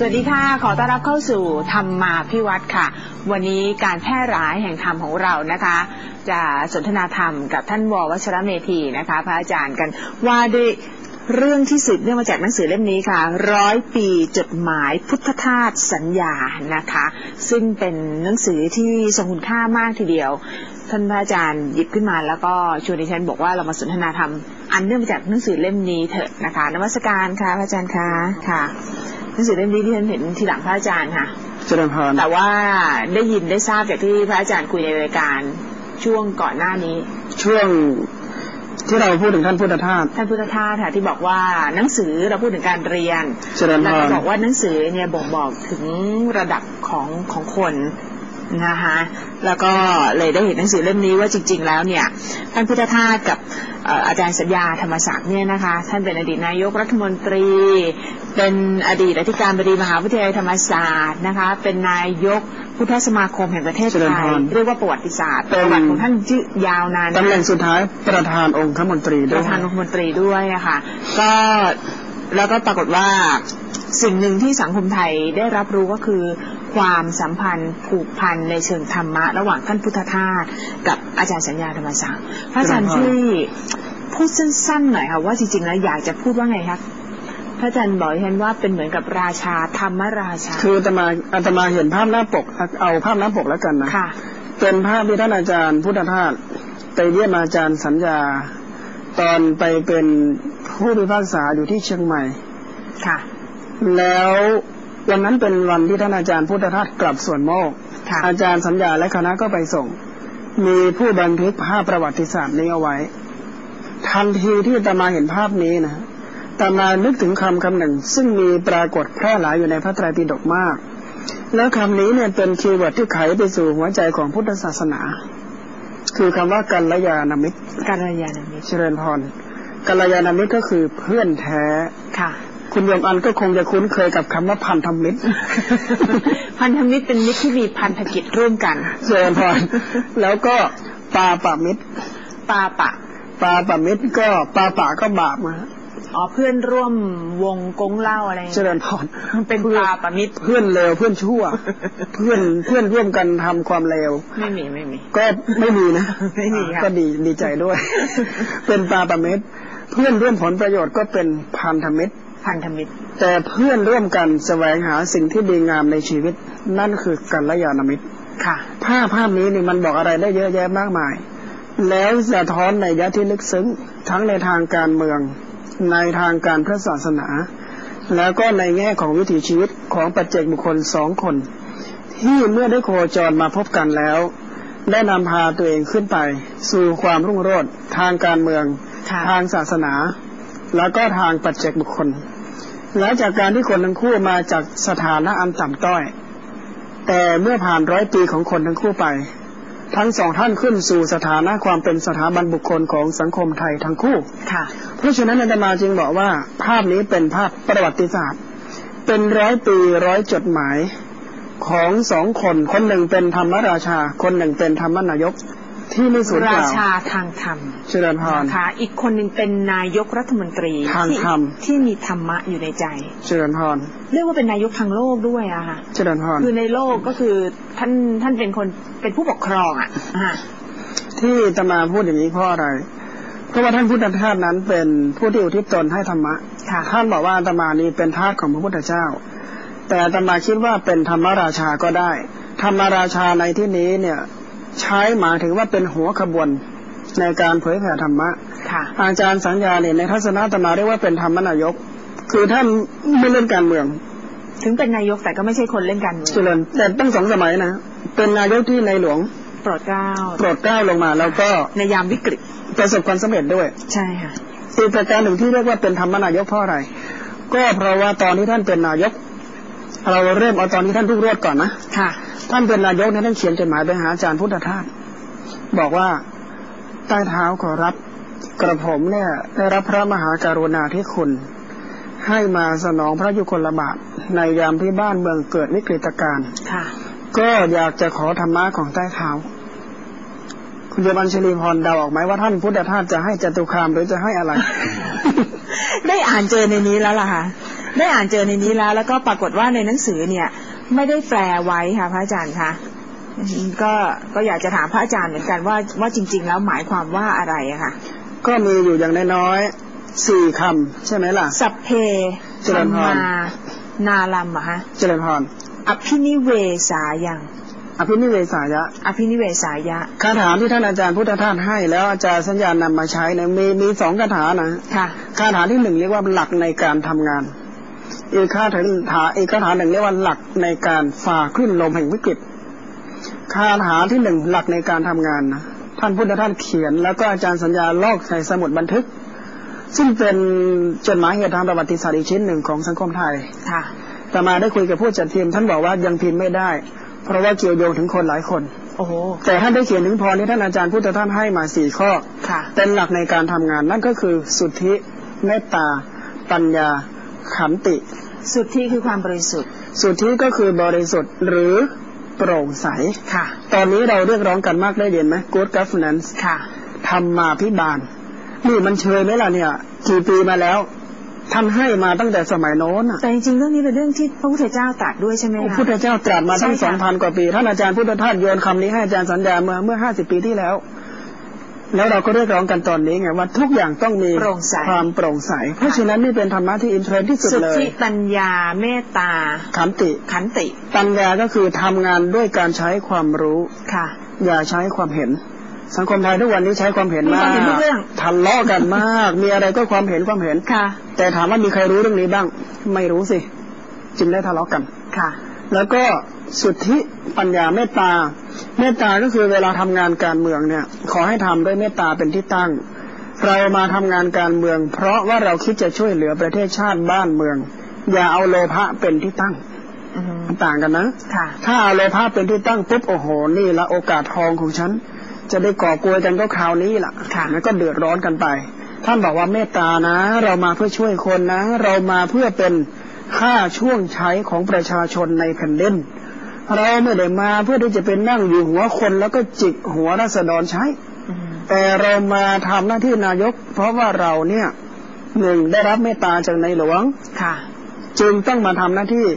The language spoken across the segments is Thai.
วัสดีค่ะขอต้อนรับเข้าสู่ธรรมาภิวัตรค่ะวันนี้การแพร่หลายแห่งธรรมของเรานะคะจะสนทนาธรรมกับท่านว.วชรเมธีนะคะพระอาจารย์กันว่าด้วยเรื่องที่สืบเนื่องมาจากหนังสือเล่มนี้ค่ะ100 ปีจดหมายพุทธทาสสัญญานะคะซึ่งเป็นหนังสือที่ทรงคุณค่ามากทีเดียวท่านพระอาจารย์หยิบขึ้นมาแล้วก็ชวนดิฉันบอกว่าเรามาสนทนาธรรมอันเนื่องมาจากหนังสือเล่มนี้เถอะนะคะนมัสการค่ะพระอาจารย์ค่ะหนังสือเล่มนี้ที่ฉันเห็นทีหลังพระอาจารย์ค่ะเจริญพรแต่ว่าได้ยินได้ทราบจากที่พระอาจารย์คุยในรายการช่วงก่อนหน้านี้ช่วงที่เราพูดถึงท่านพุทธทาสค่ะที่บอกว่าหนังสือเราพูดถึงการเรียนแล้วก็บอกว่าหนังสือเนี่ยบ่งบอกถึงระดับของคนนะคะแล้วก็เลยได้เห็นหนังสือเล่มนี้ว่าจริงๆแล้วเนี่ยท่านพุทธทาสกับอาจารย์สัญญาธรรมศักดิ์เนี่ยนะคะท่านเป็นอดีตนายกรัฐมนตรีเป็นอดีตอธิการบดีมหาวิทยาลัยธรรมศาสตร์นะคะเป็นนายกพุทธสมาคมแห่งประเทศไทยเรียกว่าประวัติศาสตร์ประวัติของท่านชื่อยาวนานตำแหน่งสุดท้ายประธานองคมนตรีด้วยนะคะก็แล้วก็ปรากฏว่าสิ่งหนึ่งที่สังคมไทยได้รับรู้ก็คือความสัมพันธ์ผูกพันในเชิงธรรมะระหว่างท่านพุทธทาสกับอาจารย์สัญญาธรรมศักดิ์พระอาจารย์ช่วยพูดสั้นๆหน่อยค่ะว่าจริงๆแล้วอยากจะพูดว่าไงครับพระอาจารย์บอกเห็นว่าเป็นเหมือนกับราชาธรรมราชาคืออาตมาเห็นภาพหน้าปกเอาภาพหน้าปกแล้วกันนะเป็นภาพที่ท่านอาจารย์พุทธทาสไปเยี่ยมอาจารย์สัญญาตอนไปเป็นผู้พิพากษาอยู่ที่เชียงใหม่ค่ะแล้ววันนั้นเป็นวันที่ท่านอาจารย์พุทธทาสกลับสวนโมกอาจารย์สัญญาและคณะก็ไปส่งมีผู้บันทึกภาพประวัติศาสตร์นี้เอาไว้ทันทีที่อาตมาเห็นภาพนี้นะอาตมานึกถึงคำหนึ่งซึ่งมีปรากฏแพร่หลายอยู่ในพระไตรปิฎกมากแล้วคำนี้เนี่ยเป็นคีย์เวิร์ดที่ไขไปสู่หัวใจของพุทธศาสนาคือคำว่ากัลยาณมิตรเจริญพรกัลยาณมิตรก็คือเพื่อนแท้ค่ะคุณโยมอันก็คงจะคุ้นเคยกับคำว่าพันธมิตรพันธมิตรเป็นมิตรที่มีพันธกิจร่วมกันเจริญพรแล้วก็ปาปะมิตรปาปะมิตรก็ปาปะก็บาปมาเพื่อนร่วมวงกงเล่าอะไรเจริญพรเป็นปาปะมิตรเพื่อนเลวเพื่อนชั่วเพื่อนร่วมกันทำความเลวไม่มีก็ไม่มีนะไม่มีก็ดีใจด้วยเป็นปาปะมิตรเพื่อนร่วมผลประโยชน์ก็เป็นพันธมิตรแต่เพื่อนร่วมกันแสวงหาสิ่งที่ดีงามในชีวิตนั่นคือกัลยาณมิตรค่ะภาพนี้นี่มันบอกอะไรได้เยอะแยะมากมายแล้วสะท้อนในยะที่ลึกซึ้งทั้งในทางการเมืองในทางการพระศาสนาแล้วก็ในแง่ของวิถีชีวิตของปัจเจกบุคคล2 คนที่เมื่อได้โคจรมาพบกันแล้วได้นำพาตัวเองขึ้นไปสู่ความรุ่งโรจน์ทางการเมืองทางศาสนาแล้วก็ทางปัจเจกบุคคลและจากการที่คนทั้งคู่มาจากสถานะอันต่ำต้อยแต่เมื่อผ่าน100 ปีของคนทั้งคู่ไปทั้ง2 ท่านขึ้นสู่สถานะความเป็นสถาบันบุคคลของสังคมไทยทั้งคู่เพราะฉะนั้นอาตมาจึงบอกว่าภาพนี้เป็นภาพประวัติศาสตร์เป็น100 ปี100 จดหมายของ2 คนคนหนึ่งเป็นธรรมราชาคนหนึ่งเป็นธรรมนายกที่ไม่สูญเปล่าราชาทางธรรมเจริญพรนะคะอีกคนหนึ่งเป็นนายกรัฐมนตรีทางธรรมที่มีธรรมะอยู่ในใจเจริญพรเรียกว่าเป็นนายกทางโลกด้วยอะค่ะเจริญพรคือในโลกก็คือท่านเป็นคนเป็นผู้ปกครองอะที่อาตมาพูดอย่างนี้เพราะอะไรเพราะว่าท่านพุทธทาสนั้นเป็นผู้ที่อุทิศตนให้ธรรมะท่านบอกว่าอาตมานี้เป็นทาสของพระพุทธเจ้าแต่อาตมาคิดว่าเป็นธรรมราชาก็ได้ธรรมราชาในที่นี้เนี่ยใช้หมายถึงว่าเป็นหัวขบวนในการเผยแผ่ธรรมะอาจารย์สัญญาเนี่ยในทัศนะอาตมาเรียกว่าเป็นธรรมนายกคือท่านไม่เล่นการเมืองถึงเป็นนายกแต่ก็ไม่ใช่คนเล่นการเมืองเจริญแต่ตั้ง2 สมัยนะเป็นนายกที่ในหลวงโปรดเกล้าลงมาแล้วก็ในยามวิกฤตประสบความสำเร็จด้วยใช่ค่ะอีกประการหนึ่งที่เรียกว่าเป็นธรรมนายกเพราะอะไรก็เพราะว่าตอนที่ท่านเป็นนายกเราเริ่มเอาตอนที่ท่านรุ่งโรจน์ก่อนนะท่านเป็นนายกท่านเขียนจดหมายไปหาอาจารย์พุทธทาสบอกว่าใต้เท้าขอรับกระผมเนี่ยได้รับพระมหากรุณาธิคุณให้มาสนองพระยุคลบาทในยามที่บ้านเมืองเกิดวิกฤตการณ์ก็อยากจะขอธรรมะของใต้เท้าคุณโยมอัญชลีพรเดาออกไหมว่าท่านพุทธทาสจะให้จตุคามหรือจะให้อะไรได้อ่านเจอในนี้แล้วล่ะค่ะได้อ่านเจอในนี้แล้วก็ปรากฏว่าในหนังสือเนี่ยไม่ได้แปลไว้ค่ะพระอาจารย์คะก็อยากจะถามพระอาจารย์เหมือนกันว่าจริงๆแล้วหมายความว่าอะไรอะค่ะก็มีอยู่อย่างน้อยๆ4 คำใช่ไหมล่ะสัพเพธัมมานาลัมอะฮะเจริญพรอภินิเวสายังอภินิเวสายะอภินิเวสายะคาถาที่ท่านอาจารย์พุทธทาสให้แล้วอาจารย์สัญญานำมาใช้เนี่ยมี2 คาถานะค่ะคาถาที่1เรียกว่าหลักในการทำงานอีกคาถาหนึ่งเรียกว่าหลักในการฝ่าคลื่นลมแห่งวิกฤตคาถาที่1หลักในการทำงานนะท่านพุทธทาสเขียนแล้วก็อาจารย์สัญญาลอกใส่สมุดบันทึกซึ่งเป็นจดหมายเหตุทางประวัติศาสตร์อีกชิ้นหนึ่งของสังคมไทยค่ะแต่มาได้คุยกับผู้จัดทีมท่านบอกว่ายังพิมพ์ไม่ได้เพราะว่าเกี่ยวโยงถึงคนหลายคนโอ้โหแต่ท่านได้เขียนถึงพรที่ท่านอาจารย์พุทธทาสให้มา4 ข้อเป็นหลักในการทำงานนั่นก็คือสุทธิเมตตาปัญญาขันติสุทธิคือความบริสุทธิ์สุทธิก็คือบริสุทธิ์หรือโปร่งใสค่ะตอนนี้เราเรียกร้องกันมากได้เรียนไหม Good Governance ค่ะธรรมาภิบาลนี่มันเชยไหมล่ะเนี่ยกี่ปีมาแล้วท่านให้มาตั้งแต่สมัยโน้นแต่จริงๆเรื่องนี้เป็นเรื่องที่พระพุทธเจ้าตรัสด้วยใช่ไหมคะพระพุทธเจ้าตรัสมาตั้ง 2,000 กว่าปีท่านอาจารย์พุทธทาสโยนคำนี้ให้อาจารย์สัญญาเมื่อ50 ปีที่แล้วแล้วเราก็เรียกร้องกันตอนนี้ไงว่าทุกอย่างต้องมีความโปร่งใสเพราะฉะนั้นนี่เป็นธรรมะที่อินเทรนด์ที่สุดเลยสุทธิปัญญาเมตตาขันติปัญญาก็คือทำงานด้วยการใช้ความรู้ค่ะอย่าใช้ความเห็นสังคมไทยทุกวันนี้ใช้ความเห็นมากทะเลาะกันมากมีอะไรก็ความเห็นค่ะแต่ถามว่ามีใครรู้เรื่องนี้บ้างไม่รู้สิจึงได้ทะเลาะกันค่ะแล้วก็สุทธิปัญญาเมตตาก็คือเวลาทำงานการเมืองเนี่ยขอให้ทำด้วยเมตตาเป็นที่ตั้งเรามาทำงานการเมืองเพราะว่าเราคิดจะช่วยเหลือประเทศชาติบ้านเมืองอย่าเอาโลภะเป็นที่ตั้งต่างกันนะถ้าเอาโลภะเป็นที่ตั้งปุ๊บโอ้โหนี่ละโอกาสทองของฉันจะได้ก่อกวนกันก็คราวนี้ล่ะแล้วก็เดือดร้อนกันไปท่านบอกว่าเมตตานะเรามาเพื่อช่วยคนนะเรามาเพื่อเป็นค่าช่วงใช้ของประชาชนในแผ่นดินเราไม่ได้มาเพื่อที่จะเป็นนั่งอยู่หัวคนแล้วก็จิกหัวราษฎรใช้แต่เรามาทำหน้าที่นายกเพราะว่าเราเนี่ย1ได้รับเมตตาจากในหลวงจึงต้องมาทำหน้าที่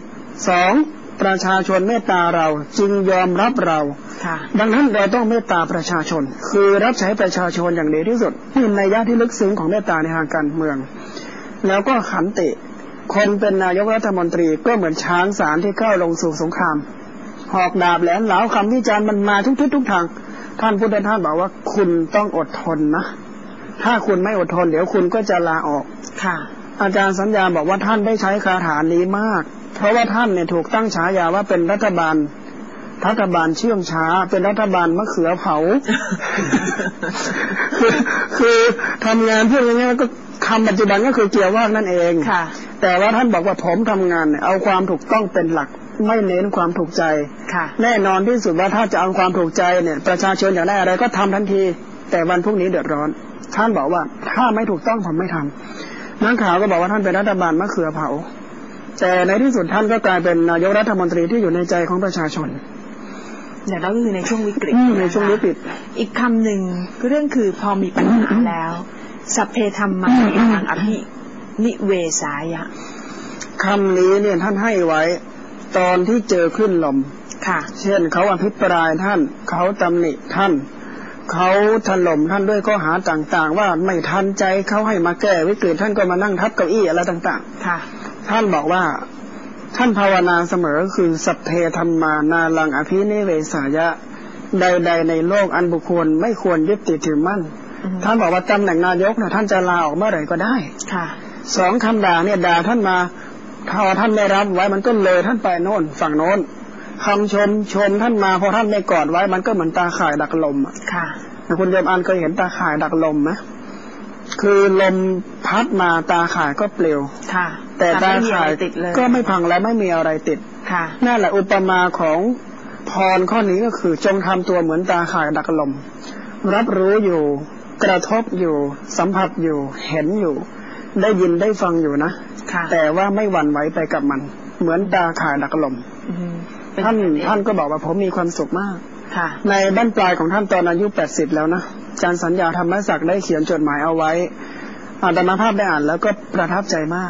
2ประชาชนเมตตาเราจึงยอมรับเราดังนั้นเราต้องเมตตาประชาชนคือรับใช้ประชาชนอย่างดีที่สุดนี่ในนัยที่ลึกซึ้งของเมตตาในทางการเมืองแล้วก็ขันติคนเป็นนายกรัฐมนตรีก็เหมือนช้างสารที่ก้าวลงสู่สงครามหอกดาบแหลมเหลาคำวิจารณ์มันมาทุกทิศทุกทางท่านพุทธทาสบอกว่าคุณต้องอดทนนะถ้าคุณไม่อดทนเดี๋ยวคุณก็จะลาออกค่ะอาจารย์สัญญาบอกว่าท่านได้ใช้คาถานี้มากเพราะว่าท่านเนี่ยถูกตั้งฉายาว่าเป็นรัฐบาลเชื่องช้าเป็นรัฐบาลมะเขือเผา คือทำงานเพื่ออย่างนี้ก็คำปัจจุบันก็คือเกี่ยวว่านั่นเองแต่ว่าท่านบอกว่าผมทำงานเนี่ยเอาความถูกต้องเป็นหลักไม่เน้นความถูกใจแน่นอนที่สุดว่าถ้าจะเอาความถูกใจเนี่ยประชาชนอยากได้อะไรก็ทำทันทีแต่วันพรุ่งนี้เดือดร้อนท่านบอกว่าถ้าไม่ถูกต้องผมไม่ทำนักข่าวก็บอกว่าท่านเป็นรัฐบาลมะเขือเผาแต่ในที่สุดท่านก็กลายเป็นนายกรัฐมนตรีที่อยู่ในใจของประชาชนเนี่ยเราก็คือในช่วงวิกฤตในช่วงวิกฤตอีกคำหนึ่งเรื่องคือพอมีปัญหาแล้วสัพเพธัมมาอิทังอภินิเวสายะคำนี้เนี่ยท่านให้ไว้ตอนที่เจอคลื่นลมค่ะเช่นเขาอภิปรายท่านเขาตำหนิท่านเขาถล่มท่านด้วยข้อหาต่างๆว่าไม่ทันใจเขาให้มาแก้วิกฤตท่านก็มานั่งทับเก้าอี้อะไรต่างๆค่ะท่านบอกว่าท่านภาวนาเสมอคือสัพเพธัมมานาลังอภินิเวสายะใดๆในโลกอันบุคคลไม่ควรยึดติดถือมั่นท่านบอกว่าตำแหน่งนายกนะท่านจะลาออกเมื่อไหร่ก็ได้ค่ะ2คำด่าเนี่ยด่าท่านมาถ้าท่านไม่รับไว้มันก็เลยท่านไปโน่นฝั่งโน้นคำชมท่านมาพอท่านไม่กอดไว้มันก็เหมือนตาข่ายดักลมค่ะคุณโยมอันเคยเห็นตาข่ายดักลมไหมคือลมพัดมาตาข่ายก็เปลวค่ะแต่ตาข่ายก็ไม่พังและไม่มีอะไรติดค่ะนั่นแหละอุปมาของพรข้อนี้ก็คือจงทำตัวเหมือนตาข่ายดักลมรับรู้อยู่กระทบอยู่สัมผัสอยู่เห็นอยู่ได้ยินได้ฟังอยู่นะแต่ว่าไม่หวั่นไหวไปกับมันเหมือนตาข่ายดักลมท่านก็บอกว่าผมมีความสุขมากในบั้นปลายของท่านตอนอายุ80แล้วนะอาจารย์สัญญาธรรมศักดิ์ได้เขียนจดหมายเอาไว้อาตมาภาพได้อ่านแล้วก็ประทับใจมาก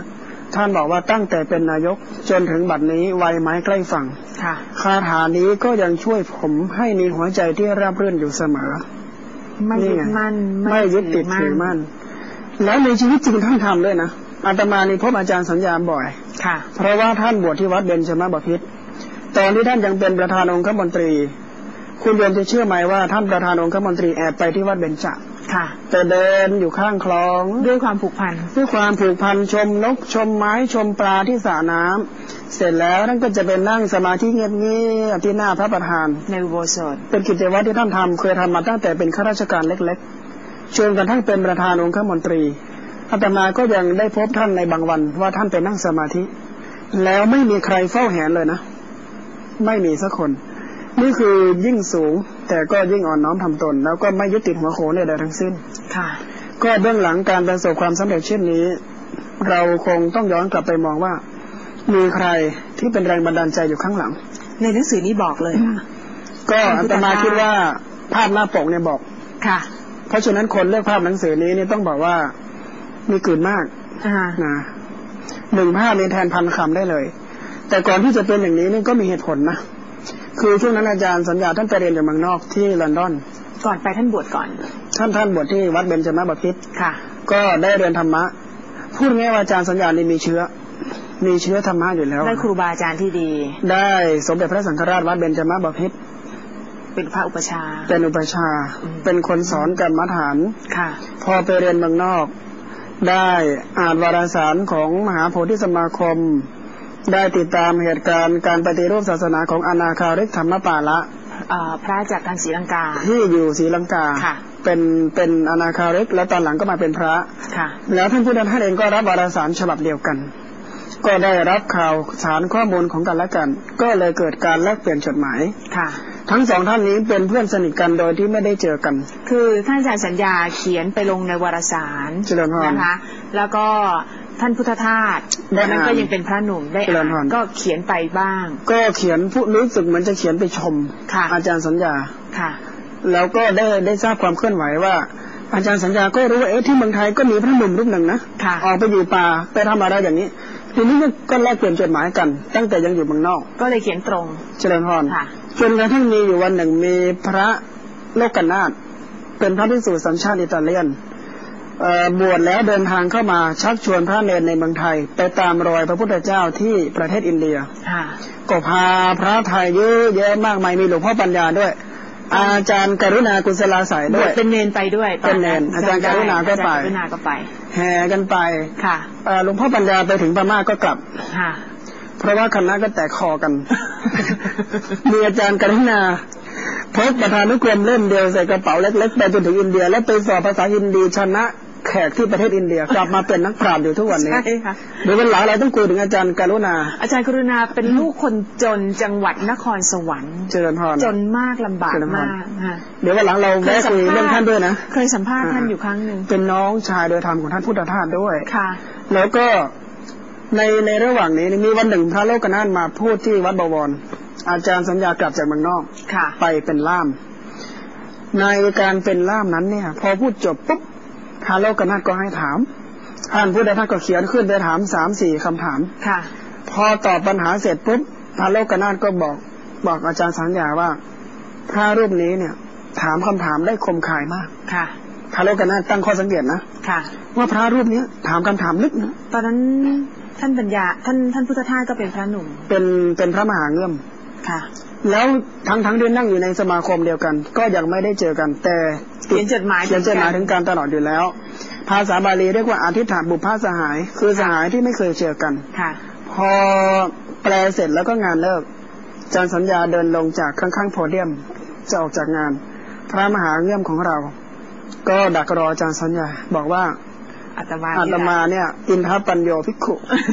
ท่านบอกว่าตั้งแต่เป็นนายกจนถึงบัดนี้วัยไม้ใกล้ฝั่งคาถานี้ก็ยังช่วยผมให้มีหัวใจที่ราบรื่นอยู่เสมอไม่ยึดมั่นไม่ยึดติดถือมั่นแล้วในชีวิตจริงท่านทำด้วยนะอาตมานี่พบอาจารย์สัญญาบ่อยเพราะว่าท่านบวชที่วัดเบญจมบพิตรตอนที่ท่านยังเป็นประธานองคมนตรีคุณโยมจะเชื่อไหมว่าท่านประธานองคมนตรีแอบไปที่วัดเบญจแต่เดินอยู่ข้างคลองด้วยความผูกพันชมนกชมไม้ชมปลาที่สระน้ำเสร็จแล้วท่านก็จะไปนั่งสมาธิเงียบๆที่หน้าพระประธานในอุโบสถเป็นกิจวัตรที่ท่านทำเคยทำมาตั้งแต่เป็นข้าราชการเล็กๆจนกระทั่งเป็นประธานองคมนตรีอาตมาก็ยังได้พบท่านในบางวันว่าท่านไปนั่งสมาธิแล้วไม่มีใครเฝ้าแหนเลยนะไม่มีสักคนนี่คือยิ่งสูงแต่ก็ยิ่งอ่อนน้อมถ่อมตนแล้วก็ไม่ยึดติดหัวโขนใดๆทั้งสิ้นก็เบื้องหลังการประสบความสำเร็จเช่นนี้เราคงต้องย้อนกลับไปมองว่ามีใครที่เป็นแรงบันดาลใจอยู่ข้างหลังในหนังสือนี้บอกเลยก็อาตมาคิดว่าภาพหน้าปกเนี่ยบอกเพราะฉะนั้นคนเลือกภาพหนังสือนี้นี่ต้องบอกว่ามีกลิ่นมากนะหนึ่งภาพนี่แทนพันคำได้เลยแต่ก่อนที่จะเป็นอย่างนี้นี่ก็มีเหตุผลนะคือช่วงนั้นอาจารย์สัญญาท่านไปเรียนอยู่เมืองนอกที่ลอนดอนก่อนไปท่านบวชก่อนท่านบวชที่วัดเบญจมบพิตรก็ได้เรียนธรรมะพูดง่ายว่าอาจารย์สัญญานี่มีเชื้อธรรมะอยู่แล้วได้ครูบาอาจารย์ที่ดีได้สมเด็จพระสังฆราชวัดเบญจมบพิตรเป็นพระอุปชาเป็นคนสอนกรรมฐานพอไปเรียนเมืองนอกได้อ่านวารสารของมหาโพธิสมาคมได้ติดตามเหตุการณ์การปฏิรูปศาสนาของอนาคาริกธรรมปาละพระจากทางศรีลังกาที่อยู่ศรีลังกาเป็นอนาคาริกแล้วตอนหลังก็มาเป็นพระแล้วท่านพุทธทาสเองก็รับวารสารฉบับเดียวกันก็ได้รับข่าวสารข้อมูลของกันและกันก็เลยเกิดการแลกเปลี่ยนจดหมายทั้งสองท่านนี้เป็นเพื่อนสนิทกันโดยที่ไม่ได้เจอกันคือท่านอาจารย์สัญญาเขียนไปลงในวารสารนะคะแล้วก็ท่านพุทธทาสตอนนั้นก็ยังเป็นพระหนุ่มได้อ่านก็เขียนไปบ้างก็เขียนผู้รู้สึกเหมือนจะเขียนไปชมอาจารย์สัญญาแล้วก็ได้ทราบความเคลื่อนไหวว่าอาจารย์สัญญาก็รู้ว่าที่เมืองไทยก็มีพระหนุ่มรูปหนึ่งนะออกไปอยู่ป่าไปทำอะไรอย่างนี้ทีนี้ก็แลกเปลี่ยนจดหมายกันตั้งแต่ยังอยู่เมืองนอกก็เลยเขียนตรงเจริญพรจนกระทั่งมีอยู่วันหนึ่งมีพระโลกนาถเป็นพระภิกษุสัญชาติอิตาเลียนบวชแล้วเดินทางเข้ามาชักชวนพระเนรในเมืองไทยไปตามรอยพระพุทธเจ้าที่ประเทศอินเดียก็พาพระไทยเยอะแยะมากมายมีหลวงพ่อปัญญาด้วยอาจารย์กรุณากุศลาสายด้วยเป็นเนรไปด้วยเป็นเนรอาจารย์กรุณาก็ไปแห่กันไปหลวงพ่อปัญญาไปถึงพม่าก็กลับเพราะว่าคณะก็แตกคอกันมีอาจารย์กรุณาพกประธานุกรมเล่มเดียวใส่กระเป๋าเล็กๆไปจนถึงอินเดียแล้วไปสอบภาษาฮินดีชนะแขกที่ประเทศอินเดียกลับมาเป็นนักปราชญ์อยู่ทุกวันนี้ใช่ค่ะเดี๋ยววันหลังเราต้องคุยถึงอาจารย์กรุณาเป็นลูกคนจนจังหวัดนครสวรรค์เจริญพรจนมากลำบากมากเดี๋ยววันหลังเราแวะคุยเรื่องท่านด้วยนะเคยสัมภาษณ์ท่านอยู่ครั้งนึงเป็นน้องชายโดยธรรมของท่านพุทธทาสด้วยค่ะแล้วก็ในระหว่างนี้มีวันหนึ่งพระโลกนาถมาพูดที่วัดบวรอาจารย์สัญญากลับจากเมืองนอกไปเป็นล่ามในการเป็นล่ามนั้นเนี่ยพอพูดจบปุ๊บพระโลกนาถก็ให้ถามท่านพุทธทาสก็เขียนขึ้นไปถาม 3-4 คำถามพอตอบปัญหาเสร็จปุ๊บพระโลกนาถก็บอกอาจารย์สัญญาว่าพระรูปนี้เนี่ยถามคำถามได้คมคายมากพระโลกนาถตั้งข้อสังเกตนะว่าพระรูปนี้ถามคำถามลึกนะตอนนั้นท่านปัญญาท่านพุทธทาสก็เป็นพระหนุ่มเป็นพระมหาเงื่อมแล้วทั้งที่นั่งอยู่ในสมาคมเดียวกันก็ยังไม่ได้เจอกันแต่เขียนจดหมายถึงการตลอดอยู่แล้วภาษาบาลีเรียกว่าอธิษฐานบุพพสหายคือสหายที่ไม่เคยเจอกันพอแปลเสร็จแล้วก็งานเลิกอาจารย์สัญญาเดินลงจากข้างๆโพเดียมจะออกจากงานพระมหาเงื่อมของเราก็ดักรออาจารย์สัญญาบอกว่าอาตมาเนี่ยอินทปัญโยภิกขุ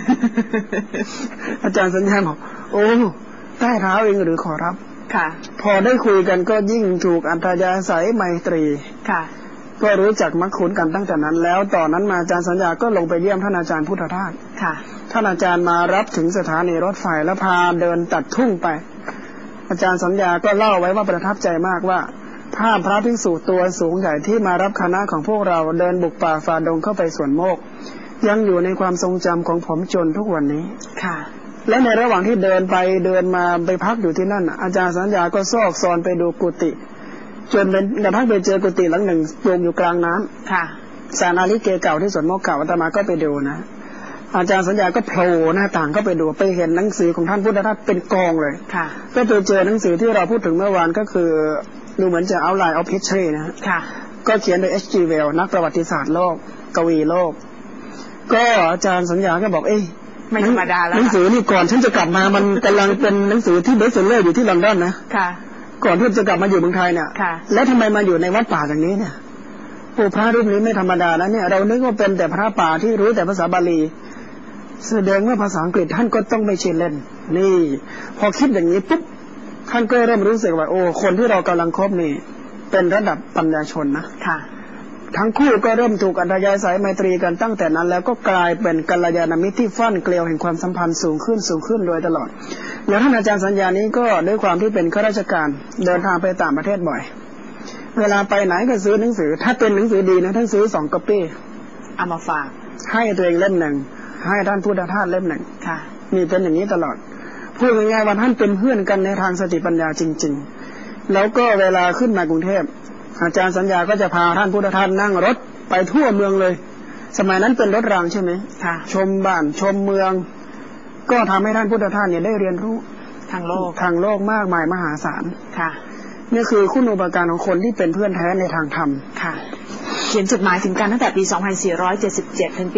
อาจารย์สัญญาบอกโอ้ใต้เท้าเองหรือขอรับพอได้คุยกันก็ยิ่งถูกอัธยาศัยไมตรีก็รู้จักมักคุ้นกันตั้งแต่นั้นแล้วต่อนนั้นมาอาจารย์สัญญาก็ลงไปเยี่ยมท่านอาจารย์พุทธทาสท่านอาจารย์มารับถึงสถานีรถไฟแล้วพาเดินตัดทุ่งไปอาจารย์สัญญาก็เล่าไว้ว่าประทับใจมากว่าภาพพระภิกษุตัวสูงใหญ่ที่มารับคณะของพวกเราเดินบุกป่าฝ่าดงเข้าไปสวนโมกยังอยู่ในความทรงจำของผมจนทุกวันนี้ค่ะและในระหว่างที่เดินไปเดินมาไปพักอยู่ที่นั่นอาจารย์สัญญาก็ซอกซอนไปดูกุฏิจนเป็นกระทั่งไปเจอกุฏิหลังหนึ่งปลูกอยู่กลางน้ำค่ะศาลาลิเกเก่าที่สวนโมกเก่าอาตมาก็ไปดูนะอาจารย์สัญญาก็โผล่หน้าต่างก็ไปดูไปเห็นหนังสือของท่านพุทธทาสเป็นกองเลยค่ะก็ไปเจอหนังสือที่เราพูดถึงเมื่อวานก็คือดูเหมือนจะเอาไลน์เอาพิชเช่นะค่ะก็เขียนโดย H.G. Wells นักประวัติศาสตร์โลกกวีโลกก็อาจารย์สัญญาก็บอกไม่ธรรมดาแล้วหนังสือนี่ก่อนฉันจะกลับมามันกำลังเป็นหนังสือที่เบสเซลเลอร์อยู่ที่ลอนดอนนะค่ะก่อนที่จะกลับมาอยู่เมืองไทยเนี่ยแล้วทำไมมาอยู่ในวัดป่าอย่างนี้เนี่ยโอ้พระรูปนี้ไม่ธรรมดานะเนี่ยเรานึกว่าเป็นแต่พระป่าที่รู้แต่ภาษาบาลีแสดงว่าภาษาอังกฤษท่านก็ต้องไม่ชินเล่นนี่พอคิดอย่างนี้ปุ๊บท่านก็เริ่มรู้สึกว่าโอ้คนที่เรากำลังคบนี่เป็นระดับปัญญาชนนะค่ะทั้งคู่ก็เริ่มถูกอัธยาศัยไมตรีกันตั้งแต่นั้นแล้วก็กลายเป็นกัลยาณมิตรที่ฟั่นเกลียวแห่งความสัมพันธ์สูงขึ้นโดยตลอดแล้วท่านอาจารย์สัญญานี้ก็ด้วยความที่เป็นข้าราชการเดินทางไปต่างประเทศบ่อยเวลาไปไหนก็ซื้อหนังสือถ้าเป็นหนังสือดีนะท่านซื้อ2 ก๊อปปี้เอามาฝากให้ตัวเองเล่มหนึ่งให้ท่านพุทธทาสเล่มหนึ่งค่ะนี่เป็นอย่างนี้ตลอดพูดง่ายๆว่าท่านเป็นเพื่อนกันในทางสติปัญญาจริงๆแล้วก็เวลาขึ้นมากรุงเทพอาจารย์สัญญาก็จะพาท่านพุทธทาสนั่งรถไปทั่วเมืองเลยสมัยนั้นเป็นรถรางใช่ไหมค่ะชมบ้านชมเมืองก็ทำให้ท่านพุทธทาสเนี่ยได้เรียนรู้ทางโลกมากมายมหาศาลค่ะนี่คือคุณูปการของคนที่เป็นเพื่อนแท้ในทางธรรมค่ะเขียนจดหมายถึงกันตั้งแต่ปี 2477 ถึงปี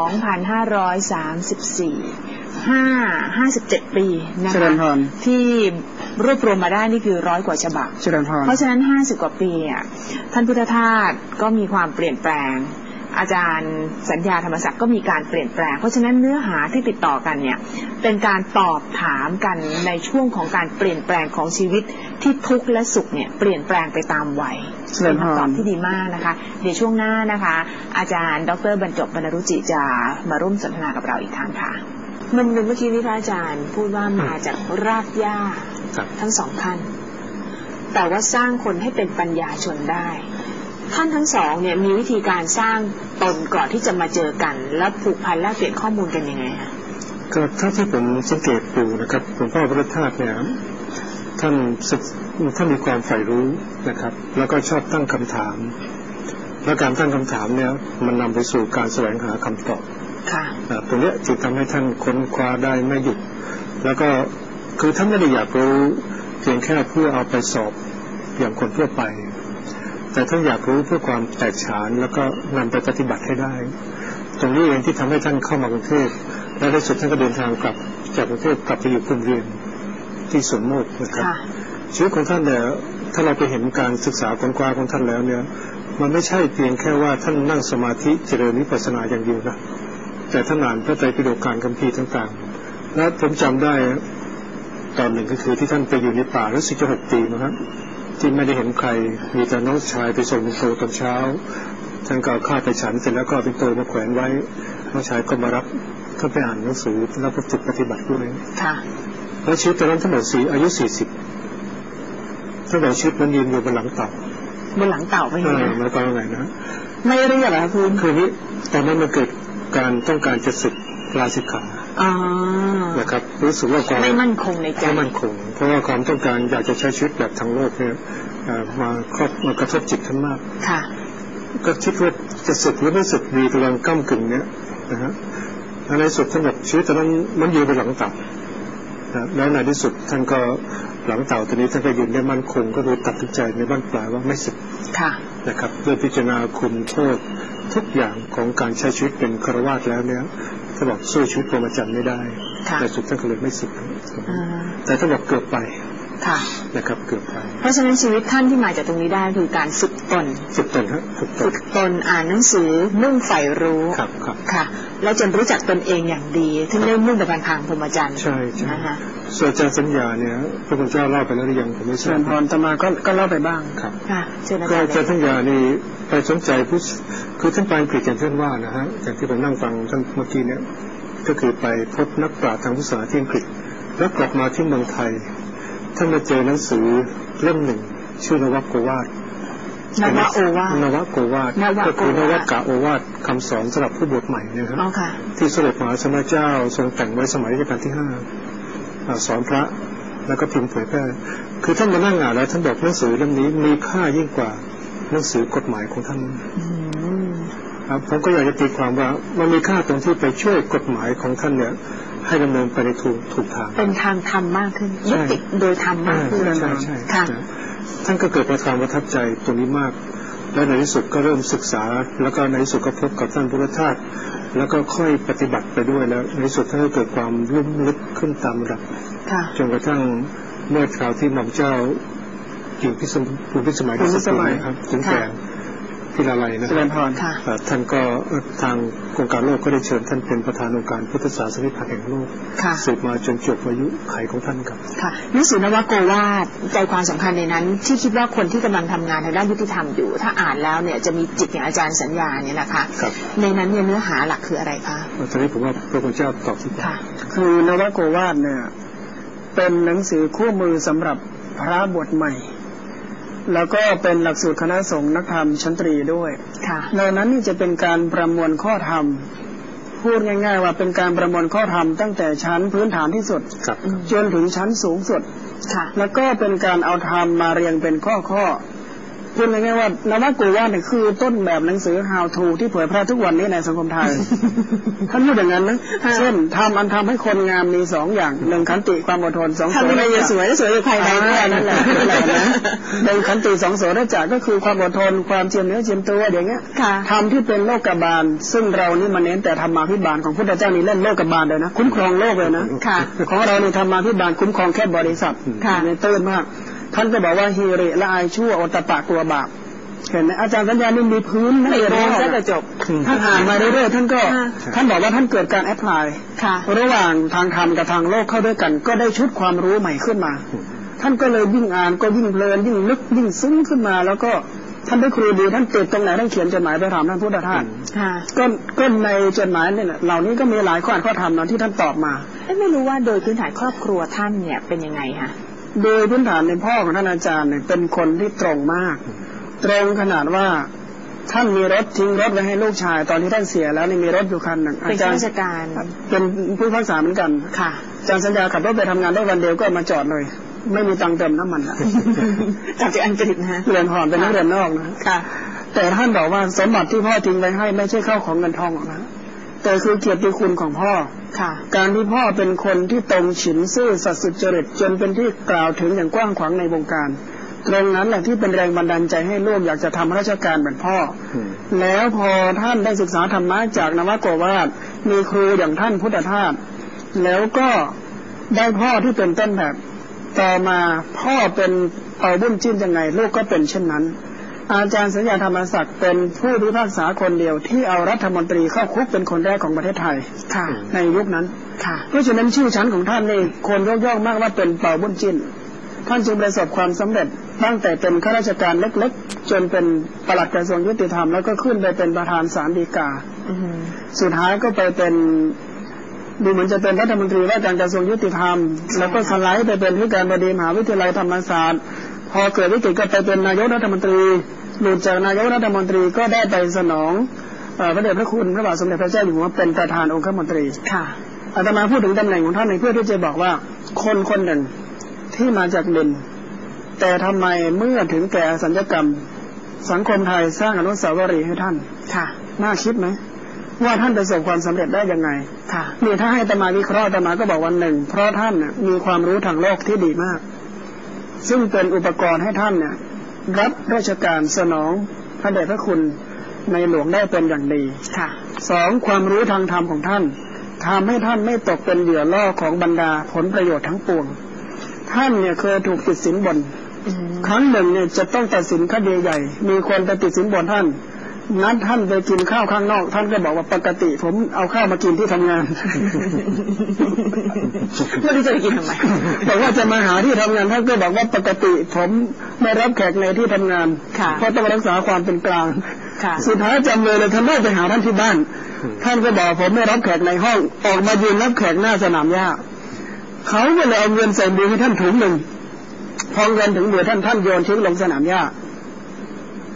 2534 57 ปีนะคะที่รวบรวมมาได้นี่คือ100 กว่าฉบับเพราะฉะนั้น50 กว่าปีท่านพุทธทาสก็มีความเปลี่ยนแปลงอาจารย์สัญญาธรรมศักดิ์ก็มีการเปลี่ยนแปลงเพราะฉะนั้นเนื้อหาที่ติดต่อกันเนี่ยเป็นการตอบถามกันในช่วงของการเปลี่ยนแปลงของชีวิตที่ทุกข์และสุขเนี่ยเปลี่ยนแปลงไปตามวัยเป็นคำตอบที่ดีมากนะคะเดี๋ยวช่วงหน้านะคะอาจารย์ดร.บรรจบ วรรณรุจิจะมาร่วมสนทนากับเราอีกครั้งค่ะเมื่อกี้นี้พระอาจารย์พูดว่ามาจากรากหญ้าทั้งสองท่านแต่ว่าสร้างคนให้เป็นปัญญาชนได้ท่านทั้งสองเนี่ยมีวิธีการสร้างตนก่อนที่จะมาเจอกันแล้วผูกพันแลกเปลี่ยนข้อมูลกันยังไงคะก็ถ้าที่ผมสังเกตดูนะครับหลวงพ่อพระธาตุเนี่ยท่านมีความใฝ่รู้นะครับแล้วก็ชอบตั้งคำถามและการตั้งคำถามเนี่ยมันนำไปสู่การแสวงหาคำตอบค่ะตรงนี้จึงทำให้ท่านค้นคว้าได้ไม่หยุดแล้วก็คือท่านไม่ได้อยากรู้เพียงแค่เพื่อเอาไปสอบอย่างคนทั่วไปแต่ท่านอยากรู้เพื่อความแตกฉานแล้วก็นำไปปฏิบัติให้ได้ตรงนี้เองที่ทำให้ท่านเข้ามากรุงเทพและในสุดท่านก็เดินทางกลับจากกรุงเทพกลับไปอยู่กรุงเรียนที่สวนโมกนะครับชีวิตของท่านเนี่ยถ้าเราไปเห็นการศึกษาค้นคว้าของท่านแล้วเนี่ยมันไม่ใช่เพียงแค่ว่าท่านนั่งสมาธิเจริญวิปัสสนาอย่างเดียวนะแต่ท่านอ่านพระไตรปิฎกการคัมภีร์ต่างๆและผมจำได้ตอนหนึ่งก็คือที่ท่านไปอยู่ในป่ารู้สึกจะ6 ปีนะครับที่ไม่ได้เห็นใครมีแต่น้องชายไปส่งเป็นโตตอนเช้าท่านก็เอาข้าวไปฉันเสร็จแล้วก็เป็นโตมาแขวนไว้น้องชายก็มารับก็ไปอ่านหนังสือแล้วก็ฝึกปฏิบัติด้วยค่ะแล้วชีวิตตอนนั้นทั้งหมดอายุ40ท่านบอกชีวิตมันยืนอยู่บนหลังเต่าไปยังไงไม่ต้องไงนะไม่เรียกเหรอคุณคือนี้ตอนนั้นมันเกิดการต้องการจะศึกลาสิกขานะครับรู้สึกว่าความไม่มั่นคงในใจไม่มั่นคงเพราะว่าความต้องการอยากจะใช้ชีวิตแบบทางโลกเนี่ยมากระทบจิตท่านมากค่ะก็คิดว่าจะศึกหรือไม่ศึกดีกำลังก้ำกึ่งเนี่ยนะฮะในสุดท่านบอกชีวิตตอนนั้นมันยืนบนหลังเต่าแล้วในที่สุดท่านก็หลังเต่าตัวนี้ท่านก็ยืนได้มั่นคงก็เลยตัดสินใจในบ้านปลายว่าไม่ศึกนะครับเพื่อพิจารณาคุณโทษทุกอย่างของการใช้ชีวิตเป็นฆราวาสแล้วเนี่ยท่านบอกสู้ชีวิตพรหมจรรย์ไม่ได้แต่สุดท่านก็เลยไม่ศึกแต่ท่านบอกเกือบไปนะครับเกือบไปเพราะฉะนั้นชีวิตท่านที่มาจากตรงนี้ได้คือการฝึกตนฮะฝึกตนอ่านหนังสือมุ่งใฝ่รู้ค่ะแล้วจนรู้จักตนเองอย่างดีถึงได้มุ่งไปทางพรหมจรรย์ใช่นะคะส่วนอาจารย์สัญญาเนี่ยพระพุทธเจ้าเล่าไปแล้วหรือยังผมไม่ทราบพรตมาก็เล่าไปบ้างครับก็อาจารย์สัญญานี่ไปสนใจผู้คือท่านไปอังกฤษอย่างที่ท่านว่านะฮะอย่างที่ผมนั่งฟังท่านเมื่อกี้เนี่ยก็คือไปพบนักปราชญ์ทางพุทธศาสนาที่อังกฤษแล้วกลับมาที่เมืองไทยท่านมาเจอหนังสือเล่มหนึ่งชื่อนวโกวาทนวโอวาทนวโกวาทก็คือนวกะโอวาทคำสอนสำหรับผู้บวชใหม่นะครับที่สมเด็จพระสัมมาเจ้าทรงแต่งไว้สมัยรัชกาลที่5สอนพระแล้วก็พิมพ์เผยแพร่คือท่านมานั่งอ่านแล้วท่านบอกหนังสือเล่มนี้มีค่ายิ่งกว่าหนังสือกฎหมายของท่านครับผมก็อยากจะตีความว่ามันมีค่าตรงที่ไปช่วยกฎหมายของท่านเนี่ยให้ดำเนินไปในถูกทางเป็นทางธรรมมากขึ้นยึดติดโดยธรรมมากขึ้นใช่ค่ะท่านก็เกิดความประทับใจตรงนี้มากและในที่สุดก็เริ่มศึกษาแล้วก็ในที่สุดก็พบกับท่านพุทธทาสแล้วก็ค่อยปฏิบัติไปด้วยแล้วในที่สุดท่านก็เกิดความลุ่มลึกขึ้นตามระดับจนกระทั่งเมื่อคราวที่หม่อมเจ้ากิ่งพิสมัยที่สุดครับถึงแก่ที่ละไลนะท่านก็ทางองค์การโลกก็ได้เชิญท่านเป็นประธานองค์การพุทธศาสนิกแห่งโลกสืบมาจนจบอายุขัยของท่านครับค่ะหนังสือนวโกวาทใจความสำคัญในนั้นที่คิดว่าคนที่กำลังทำงานทางด้านยุติธรรมอยู่ถ้าอ่านแล้วเนี่ยจะมีจิตอย่างอาจารย์สัญญาเนี่ยนะคะในนั้นเนี่ยเนื้อหาหลักคืออะไรคะตอนนี้ผมว่าพระคุณเจ้าตอบสิค่ะคือนวโกวาทเนี่ยเป็นหนังสือคู่มือสำหรับพระบวชใหม่แล้วก็เป็นหลักสูตรคณะสงฆ์นักธรรมชั้นตรีด้วยในนั้นนี่จะเป็นการประมวลข้อธรรมพูดง่ายๆว่าเป็นการประมวลข้อธรรมตั้งแต่ชั้นพื้นฐานที่สุดจนถึงชั้นสูงสุดแล้วก็เป็นการเอาธรรมมาเรียงเป็นข้อพูดง่ายๆว่านวโกวาทเนี่ยคือต้นแบบหนังสือ How to ที่เผยแพร่ทุกวันนี้ในสังคมไทยท่านพูดอย่างนั้นนะเช่นทำอันทำให้คนงามมี2อย่าง1ขันติความอดทน2โสดาสวยและสวยภายในด้วยนั่นแหละนะ1ขันติ2โสดาก็คือความอดทนความเจียมเนื้อเจียมตัวอย่างเงี้ยทำที่เป็นโลกบาลซึ่งเรานี่มาเน้นแต่ธรรมาภิบาลของพุทธเจ้านี่เล่นโลกบาลเลยนะคุ้มครองโลกเลยนะของเรานี่ธรรมาภิบาลคุ้มครองแค่บริษัทนี่ตื้นมากท่านก็บอกว่าฮีริละอายชั่วอตปะกลัวบาปเห็นไหมอาจารย์สัญญานี่มีพื้นไม่โดนซะจะจบท่านอ่านมาเรื่อยๆท่านบอกว่าท่านเกิดการแอพพลายระหว่างทางธรรมกับทางโลกเข้าด้วยกันก็ได้ชุดความรู้ใหม่ขึ้นมาท่านก็เลยยิ่งอ่านก็ยิ่งเพลินยิ่งลึกยิ่งซึ้งขึ้นมาแล้วก็ท่านได้ครูดีท่านติดตรงไหนท่านเขียนจดหมายไปถามท่านพุทธทาสก็ในจดหมายเนี่ยเหล่านี้ก็มีหลายข้อธรรมที่ท่านตอบมาไม่รู้ว่าโดยพื้นฐานครอบครัวท่านเนี่ยเป็นยังไงคะโดยพื้นฐานในพ่อของท่านอาจารย์เนี่ยเป็นคนที่ตรงมากตรงขนาดว่าท่านมีรถทิ้งรถไว้ให้ลูกชายตอนที่ท่านเสียแล้วนี่มีรถอยู่คันหนึ่งอาจารย์ราชการเป็นผู้พักษาเหมือนกันค่ะอาจารย์สัญญาขับรถไปทำงานได้วันเดียวก็มาจอดเลยไม่มีตังค์เติมน้ำมันจากอังกฤษนะเรียนหอนเป็นนักเรียนนอกนะค่ะแต่ท่านบอกว่าสมบัติที่พ่อทิ้งไว้ให้ไม่ใช่ข้าวของเงินทองหรอกนะแต่คือเกียรติคุณของพ่อการที่พ่อเป็นคนที่ตรงฉินซื่อสัตย์สุจริตจนเป็นที่กล่าวถึงอย่างกว้างขวางในวงการตรงนั้นแหละที่เป็นแรงบันดาลใจให้ลูกอยากจะทำราชการเหมือนพ่อแล้วพอท่านได้ศึกษาธรรมะจากนวโกวาทมีครูอย่างท่านพุทธทาสแล้วก็ได้พ่อที่เป็นต้นแบบต่อมาพ่อเป็นเป่าบุญจิ้นยังไงลูกก็เป็นเช่นนั้นอาจารย์สัญญาธรรมศักดิ์เป็นผู้พิพากษาคนเดียวที่เอารัฐมนตรีเข้าคุกเป็นคนแรกของประเทศไทยในยุคนั้นเพราะฉะนั้นชื่อชั้นของท่านนี่คนยกย่องมากว่าเป็นเป่าบุญจิ้นท่านจึงประสบความสำเร็จตั้งแต่เป็นข้าราชการเล็กๆจนเป็นปลัดกระทรวงยุติธรรมแล้วก็ขึ้นไปเป็นประธานศาลฎีกาสุดท้ายก็ไปเป็นดูเหมือนจะเป็นรัฐมนตรีว่าการกระทรวงยุติธรรมแล้วก็สไลด์ไปเป็นผู้การบดีมหาวิทยาลัยธรรมศาสตร์พอเกิดวิกฤตก็ไปเป็นนายกรัฐมนตรีหลุดจากนายกรัฐมนตรีก็ได้ไปสนองพระเดชพระคุณพระบาทสมเด็จพระเจ้าอยู่หัวเป็นประธานองคมนตรีอาตมาพูดถึงตำแหน่งของท่านในเพื่อที่จะบอกว่าคนคนหนึ่งที่มาจากดินแต่ทำไมเมื่อถึงแก่สัญญกรรมสังคมไทยสร้างอนุสาวรีย์ให้ท่านน่าคิดไหมว่าท่านประสบความสำเร็จได้ยังไงนี่ถ้าให้อาตมาวิเคราะห์อาตมาก็บอกว่าหนึ่งเพราะท่านมีความรู้ทางโลกที่ดีมากซึ่งเป็นอุปกรณ์ให้ท่านเนี่ยรับราชการสนองพระเดชพระคุณในหลวงได้เป็นอย่างดีสองความรู้ทางธรรมของท่านทำให้ท่านไม่ตกเป็นเหยื่อล่อของบรรดาผลประโยชน์ทั้งปวงท่านเนี่ยเคยถูกติดสินบนครั้งหนึ่งเนี่ยจะต้องตัดสินคดีใหญ่มีคนไปติดสินบนท่านนัดท่านไปกินข้าวข้างนอกท่านก็บอกว่าปกติผมเอาข้าวมากินที่ทำงานไม่รู้จะไปกินทำไมบอกว่าจะมาหาที่ทำงานท่านก็บอกว่าปกติผมไม่รับแขกในที่ทำงานเพราะต้องรักษาความเป็นกลางสุดท้ายจำเลยท่านได้ไปหาท่านที่บ้านท่านก็บอกผมไม่รับแขกในห้องออกมายืนรับแขกหน้าสนามหญ้าเขาก็เลยเอาเงินใส่มือให้ท่านถุงหนึ่งพอเงินถึงมือท่านโยนทิ้งลงสนามหญ้า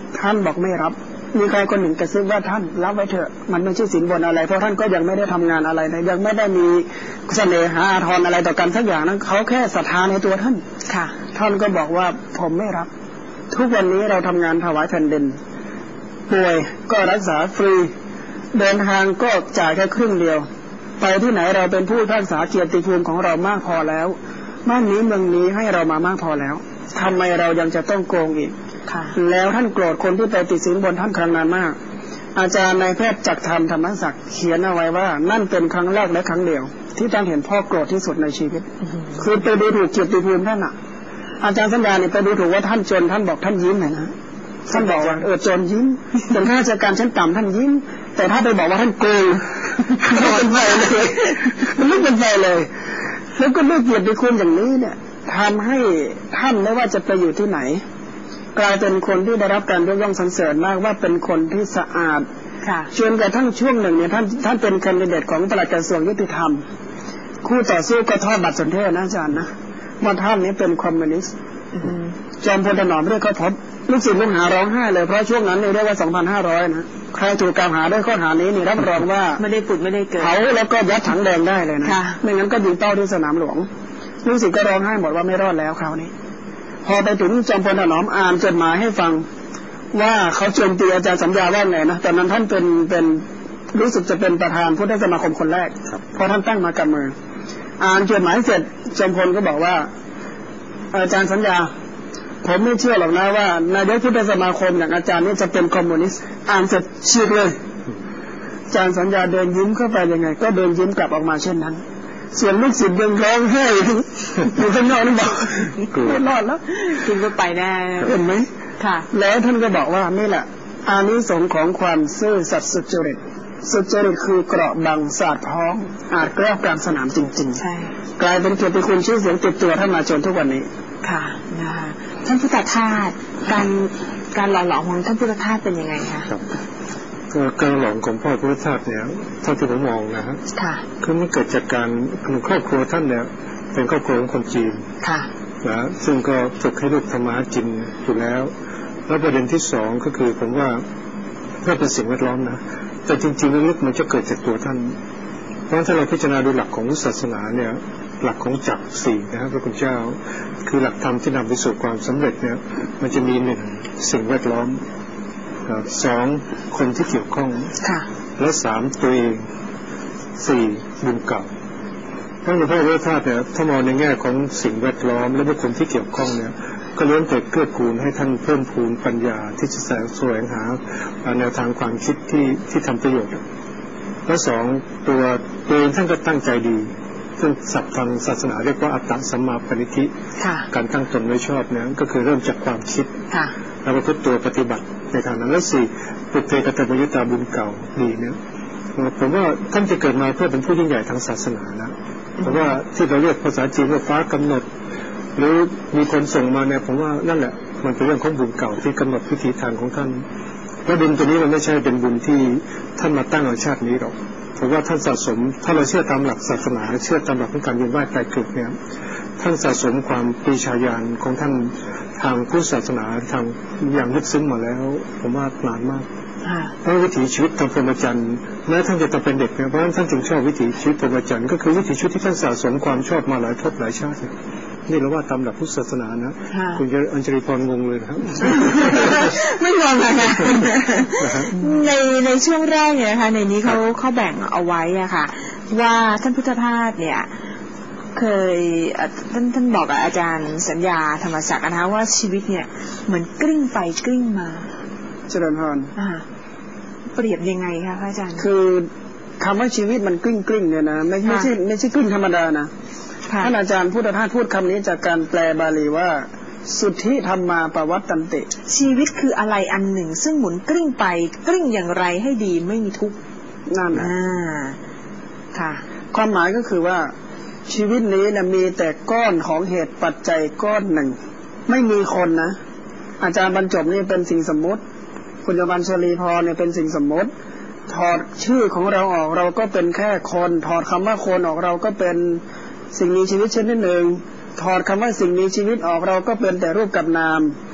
ท่านบอกไม่รับมีใครคนหนึ่งกระซิบว่าท่านรับไว้เถอะมันไม่ใช่สินบนอะไรเพราะท่านก็ยังไม่ได้ทำงานอะไรนะยังไม่ได้มีเสน่หาอาทรอะไรต่อกันสักอย่างนั้นเขาแค่ศรัทธาในตัวท่านค่ะท่านก็บอกว่าผมไม่รับทุกวันนี้เราทำงานถวายแผ่นดินป่วยก็รักษาฟรีเดินทางก็จ่ายแค่ครึ่งเดียวไปที่ไหนเราเป็นผู้รักษาเกียรติภูมิของเรามากพอแล้วบ้านนี้เมืองนี้ให้เรามามากพอแล้วทำไมเรายังจะต้องโกงอีกแล้วท่านโกรธคนที่ไปติดสินบนท่านครั้งนั้นมากอาจารย์นายแพทย์จักรธรรมธรรมศักดิ์เขียนเอาไว้ว่านั่นเป็นครั้งแรกและครั้งเดียวที่ท่านเห็นพ่อโกรธที่สุดในชีวิตคือไปดูถูกเกียรติภูมิท่านอ่ะอาจารย์สัญญาเนี่ยไปดูถูกว่าท่านจนท่านบอกท่านยิ้มหน่อยนะท่านบอกว่าจนยิ้มเป็นข้าราชการชั้นต่ำท่านยิ้มแต่ถ้าไปบอกว่าท่านโกงมันเป็นไปเลยมันไม่เป็นไปเลยแล้วก็ด้วยเกียรติคุณอย่างนี้เนี่ยทำให้ท่านไม่ว่าจะไปอยู่ที่ไหนกลายเป็นคนที่ได้รับการยกย่องสรรเสริญมากว่าเป็นคนที่สะอาดจนกระทั่งช่วงหนึ่งเนี่ยท่านเป็นแคนดิเดตของปลัดกระทรวงยุติธรรมคู่ต่อสู้ก็ทอดบัตรสนเทศนะอาจารย์นะว่าท่านนี้เป็นคอมมิวนิสต์จอมพลถนอมเรียกเขาพบลูกศิษย์ลูกหาร้องไห้เลยเพราะช่วงนั้นเนี่ยเรียกว่า 2,500 นะใครถูกกล่าวหาด้วยข้อหานี้นี่รับรองว่าไม่ได้ปุดไม่ได้เกิดเขาแล้วก็ยัดถังแดงได้เลยนะไม่งั้นก็ยิงเป้าที่สนามหลวงลูกศิษย์ก็ร้องไห้หมดว่าไม่รอดแล้วคราวนี้พอไปถึงจอมพลถนอมอ่านจดหมายให้ฟังว่าเขาโจมตีอาจารย์สัญญาว่าไงนะตอนนั้นท่านเป็นรู้สึกจะเป็นประธานพุทธสมาคมคนแรกพอท่านตั้งมากับมืออ่านจดหมายเสร็จจอมพลก็บอกว่าอาจารย์สัญญาผมไม่เชื่อหรอกนะว่านายกพุทธสมาคมอย่างอาจารย์นี่จะเป็นคอมมิวนิสต์อ่านเสร็จฉีกเลยอาจารย์สัญญาเดินยิ้มเข้าไปยังไงก็เดินยิ้มกลับออกมาเช่นนั้นส่วนลูกศิษย์ยังร้องไห้อยู่ข้างนอกนี่บอกไม่รอดแล้วกินก็ไปแน่เห็นไหมค่ะแล้วท่านก็บอกว่านี่แหละอานิสงส์ของความซื่อสัตย์สุจริตคือเกราะบังสาดพ้องอาจแกล้งกลางสนามจริงๆใช่กลายเป็นเกียรติคุณชื่อเสียงติดตัวท่านมาจนทุกวันนี้ค่ะนะคะท่านพุทธทาสการหล่อหลอมของท่านพุทธทาสเป็นยังไงคะครับการหล่อของพ่อพุทธทาสเนี่ยเท่าที่ผมมองนะฮะคือมันเกิดจากการครอบครัวท่านเนี่ยเป็นครอบครัวของคนจีนค่ะนะซึ่งก็ฝึกให้ลูกทำมาหากินอยู่แล้วแล้วประเด็นที่สองก็คือผมว่าถ้าเป็นสิ่งแวดล้อมนะแต่จริงๆลึกๆมันจะเกิดจากตัวท่านเพราะถ้าเราพิจารณาดูหลักของศาสนาเนี่ยหลักของจักรสี่นะครับพระคุณเจ้าคือหลักธรรมที่นำไปสู่ความสำเร็จเนี่ยมันจะมีหนึ่งสิ่งแวดล้อมสองคนที่เกี่ยวข้องและสามตัวเองสี่บุญเก่าท่านหลวงพ่อพุทธทาสเนี่ยถ้ามองในแง่ของสิ่งแวดล้อมและบุคคลที่เกี่ยวข้องเนี่ยก็ล้วนแต่เกื้อกูลให้ท่านเพิ่มพูนปัญญาที่จะแสวงหาแนวทางความคิดที่ทำประโยชน์และสองตัวเองท่านก็ตั้งใจดีซึ่งศัพท์ทางศาสนาเรียกว่าอัตตสัมมาปณิธิการตั้งตนไว้ชอบเนี่ยก็คือเริ่มจากความคิดแล้วประพฤติตัวปฏิบัติในทางนั้นและสี่ปุเพกตมยุตตาบุญเก่าดีเนี่ยผมว่าท่านจะเกิดมาเพื่อเป็นผู้ยิ่งใหญ่ทางศาสนานะเพราะว่าที่เราเรียกภาษาจีนว่าฟ้ากำหนดหรือมีคนส่งมาเนี่ยผมว่านั่นแหละมันเป็นเรื่องของบุญเก่าที่กำหนดวิถีทางของท่านและบุญตัวนี้มันไม่ใช่เป็นบุญที่ท่านมาตั้งในชาตินี้หรอกผมว่าท่านสะสมถ้าเราเชื่อตามหลักศาสนาเชื่อตามหลักของการเวียนว่ายตายเกิดเนี่ยท่านสะสมความปรีชาญาณของท่านทางพุทธศาสนาทางอย่างลึกซึ้งมาแล้วผมว่านานมากเพราะวิถีชีวิตทางพรหมจรรย์แม้ท่านจะเป็นเด็กเนี่ยเพราะท่านจึงชอบวิถีชีวิตพรหมจรรย์ก็คือวิถีชีวิตที่ท่านสะสมความชอบมาหลายภพหลายชาตินี่เราว่าตามหลักพุทธศาสนานะคุณอัญชลีพรงงเลยครับไม่งงค่ะในช่วงแรกเนี่ยนะคะในนี้เขาแบ่งเอาไว้อะค่ะว่าท่านพุทธทาสเนี่ยเคยท่านบอกกับอาจารย์สัญญาธรรมศักดิ์นะคะว่าชีวิตเนี่ยเหมือนกลิ้งไปกลิ้งมาเจริญพรเปรียบยังไงคะพระอาจารย์คือคำว่าชีวิตมันกลิ้งเนี่ยนะไม่ใช่กลิ้งธรรมดานะท่านอาจารย์พุทธทาสพูดคำนี้จากการแปลบาลีว่าสุทธิธรรมาปวัตตันติชีวิตคืออะไรอันหนึ่งซึ่งหมุนกลิ้งไปกลิ้งอย่างไรให้ดีไม่มีทุกข์นั่นค่ะความหมายก็คือว่าชีวิตนี้นะมีแต่ก้อนของเหตุปัจจัยก้อนหนึ่งไม่มีคนนะอาจารย์บรรจบนี่เป็นสิ่งสมมติคุณยบัญชลีพรเนี่ยเป็นสิ่งสมมติถอดชื่อของเราออกเราก็เป็นแค่คนถอดคำว่าคนออกเราก็เป็นสิ่งมีชีวิตชนิดหนึ่งถอดคำว่าสิ่งมีชีวิตออกเราก็เป็นแต่รูปกับนาม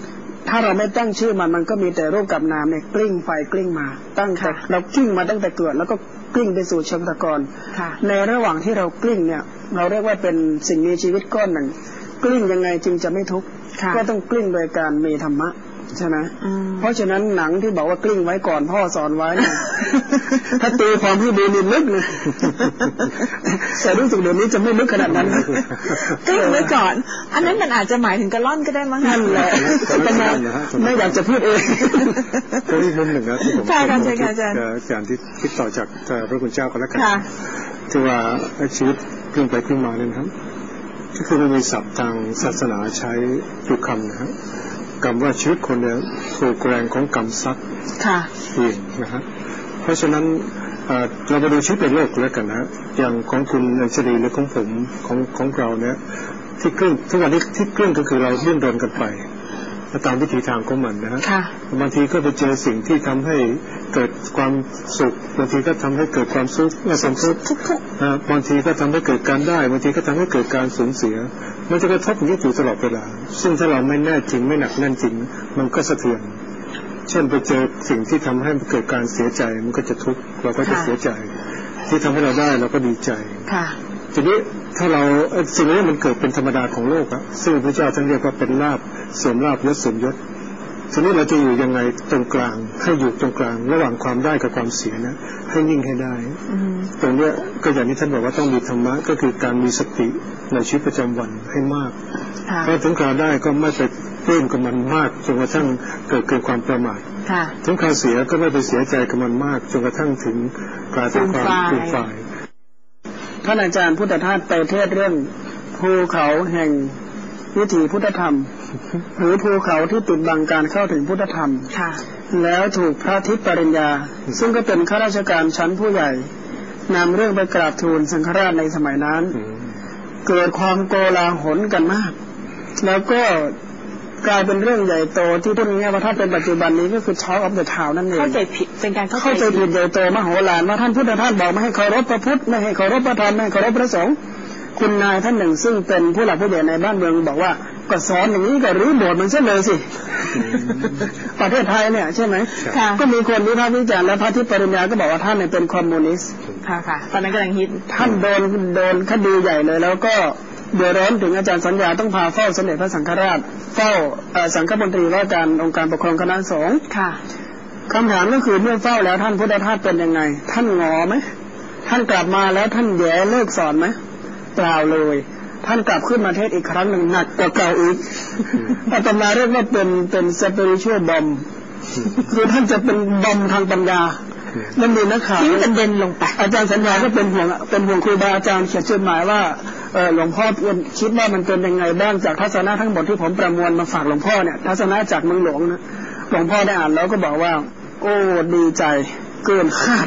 ถ้าเราไม่ตั้งชื่อมันก็มีแต่รูปกับนามเนี่ยกลิ้งไปกลิ้งมาตั้งแต่เรากลิ้งมาตั้งแต่เกิดแล้วก็กลิ้งไปสู่เชิงตะกอนในระหว่างที่เรากลิ้งเนี่ยเราเรียกว่าเป็นสิ่งมีชีวิตก้อนหนึ่งกลิ้งยังไงจึงจะไม่ทุกข์ก็ต้องกลิ้งโดยการมีธรรมะใช่ไหมเพราะฉะนั้นหนังที่บอกว่ากลิ้งไว้ก่อนพ่อสอนไว้เนี่ยถ้าตีความที่ดีลึกเลยแต่รู้สึกเดี๋ยวนี้จะไม่ลึกขนาดนั้นกลิ้งไว้ก่อนอันนั้นมันอาจจะหมายถึงกระล่อนก็ได้มั้งนั่นแหละแต่ไม่อยากจะพูดเองก็อีกมุมหนึ่งนะที่ผมการที่คิดต่อจากพระคุณเจ้าก็แล้วกันที่ว่าชีวิตกลิ้งไปกลิ้งมาเนี่ยครับก็คือมันมีศัพท์ทางศาสนาใช้อยู่คำนะครับกรรมว่าชีวิตคนเนี่ยถูกแรงของกรรมซัดเองนะฮะเพราะฉะนั้นเรามาดูชีวิตในโลกแล้วกันนะอย่างของคุณอัญชลีหรือของผมของเราเนี่ยที่กลิ้งทุกวันนี้ที่กลิ้งก็คือเราเลื่อนโดนกันไปตามวิธีทางของมันนะฮะบางทีก็ไปเจอสิ่งที่ทำให้เกิดความสุขบางทีก็ทำให้เกิดความทุกข์และความทุกข์บางทีก็ทำให้เกิดการได้บางทีก็ทำให้เกิดการสูญเสียมันจะกระทบอย่างนี้อยู่ตลอดเวลาซึ่งถ้าเราไม่แน่จริงไม่หนักแน่นจริงมันก็สะเทือนเช่นไปเจอสิ่งที่ทำให้เกิดการเสียใจมันก็จะทุกข์เราก็จะเสียใจที่ทำให้เราได้เราก็ดีใจทีนี้ถ้าเราสิ่งนี้มันเกิดเป็นธรรมดาของโลกอะซึ่งพระเจ้าท่านเรียกว่าเป็นลาภเสริมลาภยศเสริมยศทีนี้เราจะอยู่ยังไงตรงกลางให้อยู่ตรงกลางระหว่างความได้กับความเสียนะให้นิ่งให้ได้ตรงนี้ก็อย่างที่ท่านบอกว่าต้องมีธรรมะก็คือการมีสติในชีวิตประจำวันให้มากพอถึงคราวได้ก็ไม่ไปเล่นกับมันมากจนกระทั่งเกิดความประมาทถึงคราวเสียก็ไม่ไปเสียใจกับมันมากจนกระทั่งถึงกลายเป็นความฟูมฟายท่านอาจารย์พุทธทาสไปเทศเรื่องภูเขาแห่งวิถีพุทธธรรมหรือภูเขาที่ปิดบังการเข้าถึงพุทธธรรมแล้วถูกพระทิพย์ปริญญาซึ่งก็เป็นข้าราชการชั้นผู้ใหญ่นำเรื่องไปกราบทูลสังฆราชในสมัยนั้นเกิดความโกลาหลกันมากแล้วก็กลายเป็นเรื่องใหญ่โตที่ทุกนี้ว่าถ้าเป็นปัจจุบันนี้ก็คือ Talk of the Town นั่นเองเข้าใจผิดเป็นการเข้าใจผิดใหญ่โตมโหฬารว่าท่านพุทธทาสบอกไม่ให้เคารพพระพุทธไม่ให้เคารพพระธรรมไม่ให้เคารพพระสงฆ์คุณนายท่านหนึ่งซึ่งเป็นผู้หลักผู้ใหญ่ในบ้านเมืองบอกว่าก็สอนอย่างนี้ก็รื้อโบสถ์มันซะเลยสิประเทศไทยเนี่ยใช่ไหมก็มีคนวิพากษ์วิจารณ์และพระทิพย์ปริญญาก็บอกว่าท่านเนี่ยเป็นคอมมิวนิสต์ค่ะตอนนั้นกำลังฮิตท่านโดนคดีใหญ่เลยแล้วก็เดือดร้อนถึงอาจารย์สัญญาต้องพาเฝ้าสมเด็จพระสังฆราชเฝ้าสังฆมนตรีว่าการองค์การปกครองคณะสงฆ์คำถามก็คือเมื่อเฝ้าแล้วท่านพุทธทาสเป็นยังไงท่านงอไหมท่านกลับมาแล้วท่านแย่เลิกสอนไหมเปล่าเลยท่านกลับขึ้นมาเทศอีกครั้งหนึ่งหนักกว่าเก่าอีกอาตมาเรียกว่าเป็นสปิริตชัวลบอมคือท่านจะเป็นบอมทางปัญญานั่นเองนะครับทิ้งประเด็นลงไปอาจารย์สัญญาก็เป็นห่วงครูบาอาจารย์เขียนจดหมายว่าหลวงพ่อคิดว่ามันเป็นยังไงบ้างจากทัศนะทั้งหมดที่ผมประมวลมาฝากหลวงพ่อเนี่ยทัศนะจากเมืองหลวงนะหลวงพ่อได้อ่านแล้วก็บอกว่าโอ้ดีใจเกินคาด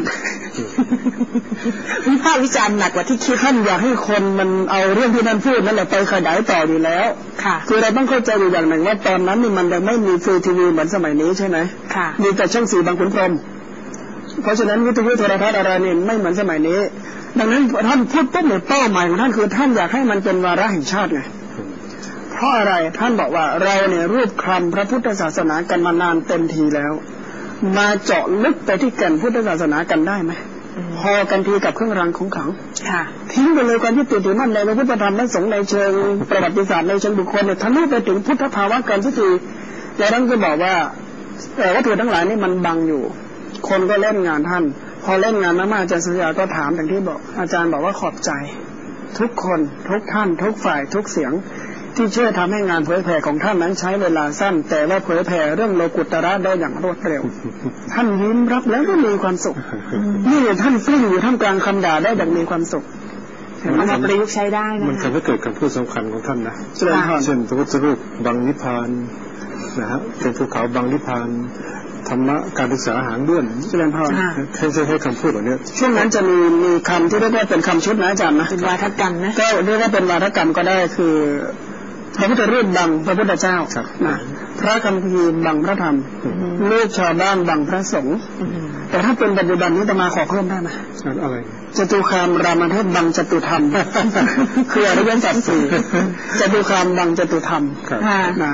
วิพากษ์วิจารณ์หนักกว่าที่คิดท่านอยากให้คนมันเอาเรื่องที่ท่านพูดนั่นแหละไปขยายต่ออยู่แล้วคือเราต้องเข้าใจอยู่อย่างหนึ่งว่าตอนนั้นนี่มันยังไม่มีฟรีทีวีเหมือนสมัยนี้ใช่ไหมมีแต่ช่อง4บางขุนพรหมเพราะฉะนั้นวิทยุโทรทัศน์อะไรนี่ไม่เหมือนสมัยนี้ดังนั้นท่านพูดปุ๊บเนี่ยเป้าหมายของท่านคือท่านอยากให้มันเป็นวาระแห่งชาติไงเพราะอะไรท่านบอกว่าเราเนี่ยรูปคลำพระพุทธศาสนากันมานานเต็มทีแล้วมาเจาะลึกไปที่แก่นพุทธศาสนากันได้ไหมพอกันทีกับเครื่องรางของขลังทิ้งไปเลยความยึดติดถือมั่นในพระพุทธธรรมและสงฆ์ในเชิงประวัติศาสตร์ในเชิงบุคคลเนี่ยทะลุไปถึงพุทธภาวะกันสักทีแล้วท่านก็บอกว่าวัตถุทั้งหลายนี่มันบังอยู่คนก็เล่นงานท่านพอเล่นงานมากๆอาจารย์สัญญาก็ถามอย่างที่บอกอาจารย์บอกว่าขอบใจทุกคนทุกท่านทุกฝ่ายทุกเสียงที่ช่วยทำให้งานเผยแผ่ของท่านนั้นใช้เวลาสั้นแต่ว่าเผยแผ่เรื่องโลกุตระได้อย่างรวดเร็วท่านยิ้มรับแล้วก็มีความสุขนี่ท่านกลิ้งอยู่ท่ามกลางคำด่าได้อย่างมีความสุขมันมาประยุกต์ใช้ได้นะมันทำให้เกิดคำพูดสำคัญของท่านนะเช่นพระพุทธรูปบังนิพพานนะฮะเป็นภูเขาบังนิพพานธรรมะการศึกษาหางด้วนเจริญพรให้คำพูดเหล่านี้ช่วงนั้นจะมีคำที่เรียกว่าเป็นคำชุดนะอาจารย์นะเป็นวาทกรรมนะก็เรียกว่าเป็นวาทกรรมก็ได้คือพระพุทธรูปบังพระพุทธเจ้านะพระคัมภีร์บังพระธรรมลูกชาวบ้านบังพระสงฆ์แต่ถ้าเป็นปัจจุบันนี้จะมาขอเพิ่มได้ไหมอะไรจตุคามรามเทพบังจตุธรรมคืออริยสัจสี่จตุคามบังจตุธรรมนะ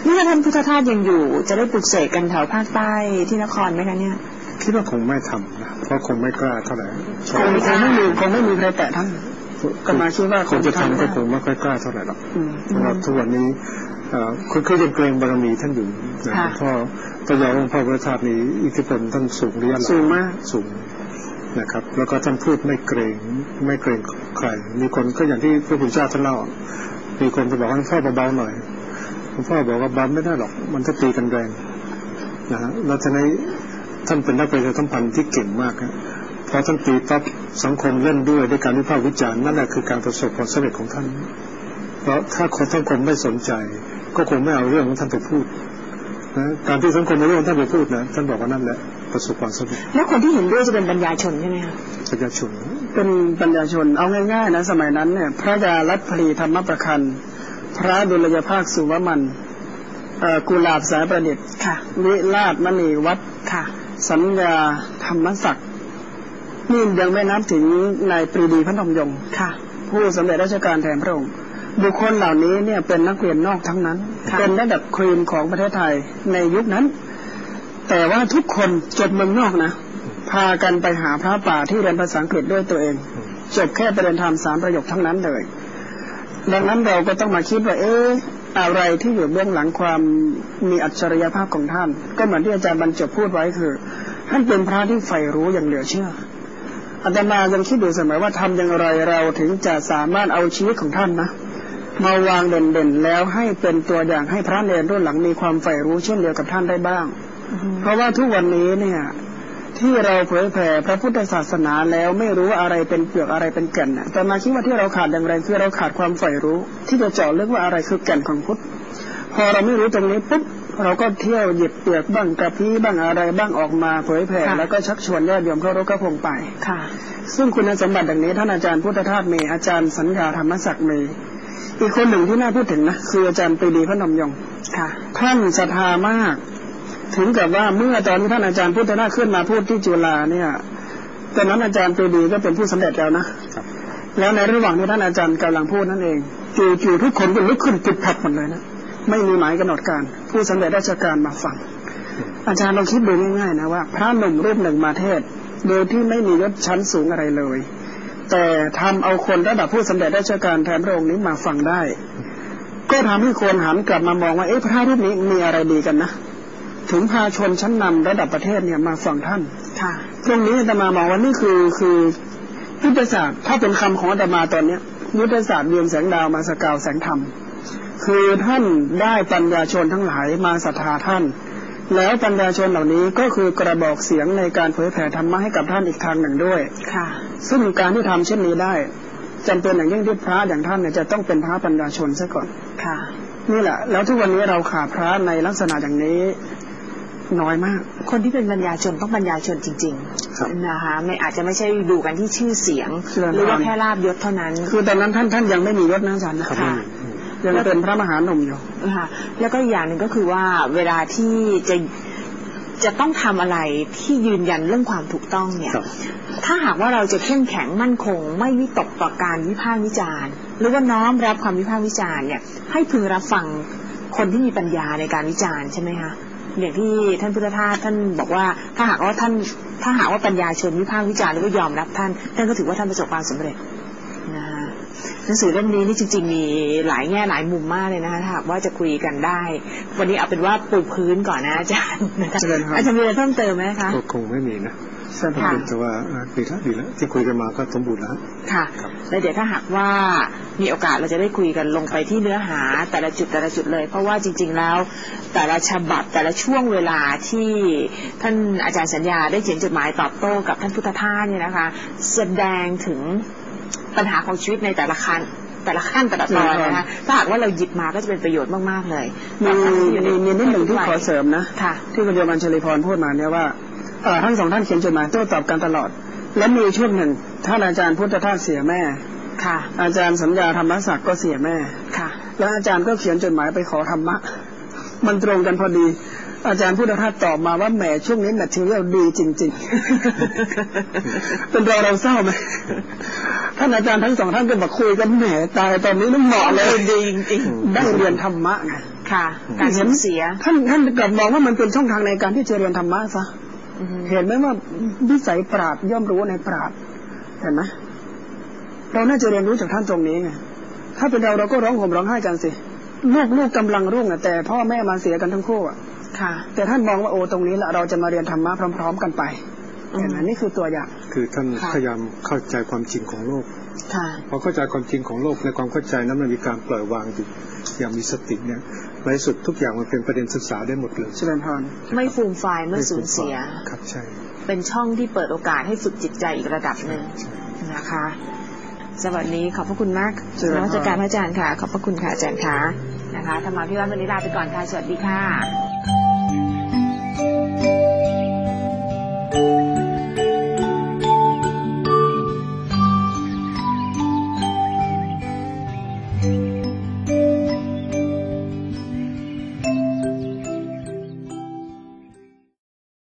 นี่ถ้าท่านพุทธทาสยังอยู่จะได้ปลุกเสกกันแถวภาคใต้ที่นครไหมคะเนี่ยคิดว่าคงไม่ทำนะเพราะคงไม่กล้าเท่าไหร่คงไม่มีใครแตะท่านก็มาคิดว่าคนจะทำก็คงไม่ค่อยกล้าเท่าไหร่หรอกเพราะว่าทุกวันนี้คือยังเกรงบารมีท่านอยู่นะพ่อพระยาองค์พ่อพระธาตุนี้อิทธิพลท่านสูงระยะหลังสูงมากสูงนะครับแล้วก็ท่านพูดไม่เกรงใครมีคนก็อย่างที่พระพุทธเจ้าท่านเล่ามีคนจะบอกว่าพ่อเบาๆหน่อยพ่อบอกว่าเบาไม่ได้หรอกมันจะตีกันแรงนะฮะแล้วท่านนี้ท่านเป็นนักประชาสัมพันธ์ที่เก่งมากครับพอท่านตีปั๊บสังคมเล่นด้วยการวิพากษ์วิจารณ์นั่นแหละคือการประสบความสำเร็จของท่านเพราะถ้าคนสังคมไม่สนใจก็คงไม่เอาเรื่องของท่านไปพูดนะการที่สังคมเอาเรื่องท่านไปพูดนะท่านบอกว่านั่นแหละประสบความสำเร็จแล้วคนที่เห็นด้วยจะเป็นปัญญาชนใช่ไหมคะปัญญาชนเป็นปัญญาชนเอาง่ายๆนะสมัยนั้นเนี่ยพระยาลัทธลีธรรมประคันพระดุลยภาคสุวมันกุหลาบสายประดิษฐ์วิราชมณีวัดสัญญาธรรมศักดิ์นี่ยังไม่นับถึงนายปรีดีพนมยงค์ผู้สำเร็จราชการแทนพระองค์บุคคลเหล่านี้เนี่ยเป็นนักเรียนนอกทั้งนั้นเป็นระดับครีมของประเทศไทยในยุคนั้นแต่ว่าทุกคนจบเมืองนอกนะพากันไปหาพระป่าที่เรียนภาษาอังกฤษด้วยตัวเองจบแค่ประเด็นธรรม3 ประโยคทั้งนั้นเลยดังนั้นเราก็ต้องมาคิดว่าอะไรที่อยู่เบื้องหลังความมีอัจฉริยภาพของท่านก็เหมือนที่อาจารย์บรรจบพูดไว้คือท่านเป็นพระที่ใฝ่รู้อย่างเหลือเชื่ออาตมายังคิดอยู่เสมอว่าทำอย่างไรเราถึงจะสามารถเอาชีวิตของท่านนะมาวางเด่นๆแล้วให้เป็นตัวอย่างให้พระเนรรุ่นหลังมีความใฝ่รู้เช่นเดียวกับท่านได้บ้างเพราะว่าทุกวันนี้เนี่ยที่เราเผยแผ่พระพุทธศาสนาแล้วไม่รู้ว่าอะไรเป็นเปลือกอะไรเป็นแก่นน่ะแต่มาคิดว่าที่เราขาดอย่างแรงคือเราขาดความใฝ่รู้ที่จะเจาะลึกว่าอะไรคือแก่นของพุทธพอเราไม่รู้ตรงนี้ปุ๊บเราก็เที่ยวหยิบเปลือกบ้างกระพี้บ้างอะไรบ้างออกมาเผยแผ่แล้วก็ชักชวนญาติโยมเข้ารถกระพงไปซึ่งคุณสมบัติดังนี้ท่านอาจารย์พุทธทาสมีอาจารย์สัญญาธรรมศักดิ์มีอีกคนหนึ่งที่น่าพูดถึงนะคืออาจารย์ปรีดีพนมยงค์ท่านศรัทธามากถึงกับว่าเมื่อตอนที่ท่านอาจารย์พุทธทาสขึ้นมาพูดที่จุฬาเนี่ยตอนนั้นอาจารย์ปรีดีก็เป็นผู้สำเร็จแล้วนะแล้วในระหว่างที่ท่านอาจารย์กำลังพูดนั่นเองจู่ๆทุกคนก็ลุกขึ้นปิดผับหมดเลยนะไม่มีหมายกำหนดการผู้สำเร็จราชการมาฟังอาจารย์ลองคิดดูง่ายๆนะว่าพระหนุ่มรูปหนึ่งมาเทศโดยที่ไม่มียศชั้นสูงอะไรเลยแต่ทำเอาคนระดับผู้สำเร็จราชการแทนพระองค์นี้มาฟังได้ก็ทำให้คนหันกลับมามองว่าพระรูปนี้มีอะไรดีกันนะถึงพาชนชั้นนำระดับประเทศเนี่ยมาฟังท่านตรงนี้อาตมามองว่านี่คือยุทธศาสตร์ถ้าเป็นคำของอาตมาตอนนี้ยุทธศาสตร์เวียนแสงดาวมาสกาวแสงธรรมคือท่านได้ปัญญาชนทั้งหลายมาศรัทธาท่านแล้วปัญญาชนเหล่านี้ก็คือกระบอกเสียงในการเผยแผ่ธรรมะให้กับท่านอีกทางหนึ่งด้วยซึ่งการที่ทำเช่นนี้ได้จำเป็นอย่างยิ่งที่พระอย่างท่านเนี่ยจะต้องเป็นพระปัญญาชนซะก่อนนี่แหละแล้วทุกวันนี้เราขาดพระในลักษณะอย่างนี้น้อยมากคนที่เป็นปัญญาชนต้องปัญญาชนจริงๆนะคะไม่อาจจะไม่ใช่ดูกันที่ชื่อเสียงหรือว่าแค่ลาภยศเท่านั้นคือตอนนั้นท่านยังไม่มียศนะอาจารย์นะยังเป็นพระมหาหนุ่มอยู่ค่ะแล้วก็อย่างหนึ่งก็คือว่าเวลาที่จะต้องทำอะไรที่ยืนยันเรื่องความถูกต้องเนี่ยถ้าหากว่าเราจะเข้มแข็งมั่นคงไม่วิตกต่อการวิพากษ์วิจารณ์หรือว่าน้อมรับความวิพากษ์วิจารณ์เนี่ยให้พึงรับฟังคนที่มีปัญญาในการวิจารณ์ใช่ไหมคะอย่างที่ท่านพุทธทาสท่านบอกว่าถ้าหากว่าปัญญาชนวิพากษ์วิจารณ์หรือว่ายอมรับท่านก็ถือว่าท่านประสบความสำเร็จหนังสือเล่มนี้นี่จริงๆมีหลายแง่หลายมุมมากเลยนะคะถ้าหากว่าจะคุยกันได้วันนี้เอาเป็นว่าปูพื้นก่อนนะอาจารย์นะคะอาจารย์มีอะไรเพิ่มเติมไหมคะก็คงไม่มีนะแต่ว่าดีแล้วที่คุยกันมาก็สมบูรณ์แล้วค่ะแล้วเดี๋ยวถ้าหากว่ามีโอกาสเราจะได้คุยกันลงไปที่เนื้อหาแต่ละจุดเลยเพราะว่าจริงๆแล้วแต่ละฉบับแต่ละช่วงเวลาที่ท่านอาจารย์สัญญาได้เขียนจดหมายตอบโต้กับท่านพุทธทาสเนี่ยนะคะแสดงถึงปัญหาของชีวิตในแต่ละขั้นแต่ละตอนนะคะถ้าหากว่าเราหยิบมาก็จะเป็นประโยชน์มากๆเลยมีนิดหนึ่งที่ขอเสริมนะที่คุณโยมอัญชลีพรพูดมาเนี่ยว่าทั้งสองท่านเขียนจดหมายโต้ตอบกันตลอดและมีช่วงหนึ่งท่านอาจารย์พุทธทาสเสียแม่อาจารย์สัญญาธรรมศักดิ์ก็เสียแม่แล้วอาจารย์ก็เขียนจดหมายไปขอธรรมะมันตรงกันพอดีอาจารย์พุทธทาสตอบมาว่าแหมช่วงนี้แมททีเรียลดีจริงๆเป็นเราเศร้าไหมท่านอาจารย์ทั้งสองท่านก็บอกคุยกันแหมตายตอนนี้ต้องเหมาะเลยดีจริงๆได้เรียนธรรมะไงค่ะการสูญเสียท่านกลับมองว่ามันเป็นช่องทางในการที่จะเรียนธรรมะซะเห็นไหมว่าวิสัยปราชญ์ย่อมรู้ในปราชญ์เห็นไหมเราน่าจะเรียนรู้จากท่านตรงนี้ไงถ้าเป็นเราก็ร้องห่มร้องไห้กันสิลูกกำลังรุ่งแต่พ่อแม่มาเสียกันทั้งคู่ค่ะแต่ท่านมองว่าโอ้ตรงนี้แหละเราจะมาเรียนธรรมะพร้อมๆกันไปเห็นไหมนี่คือตัวอย่างคือท่านพยายามเข้าใจความจริงของโลกพอเข้าใจความจริงของโลกในความเข้าใจนั้นมันมีการปล่อยวางอยู่อย่างมีสติเนี่ยในสุดทุกอย่างมันเป็นประเด็นศึกษาได้หมดเลยเจริญพรไม่ฟูมฟายไม่สูญเสียครับใช่เป็นช่องที่เปิดโอกาสให้ฝึกจิตใจอีกระดับหนึ่งนะคะสวัสดีขอบพระคุณมากนมัสการพระอาจารย์ค่ะขอบพระคุณค่ะอาจารย์ค่ะนะคะธรรมาภิวัตน์วันนี้ลาไปก่อนค่ะสวัสดีค่ะ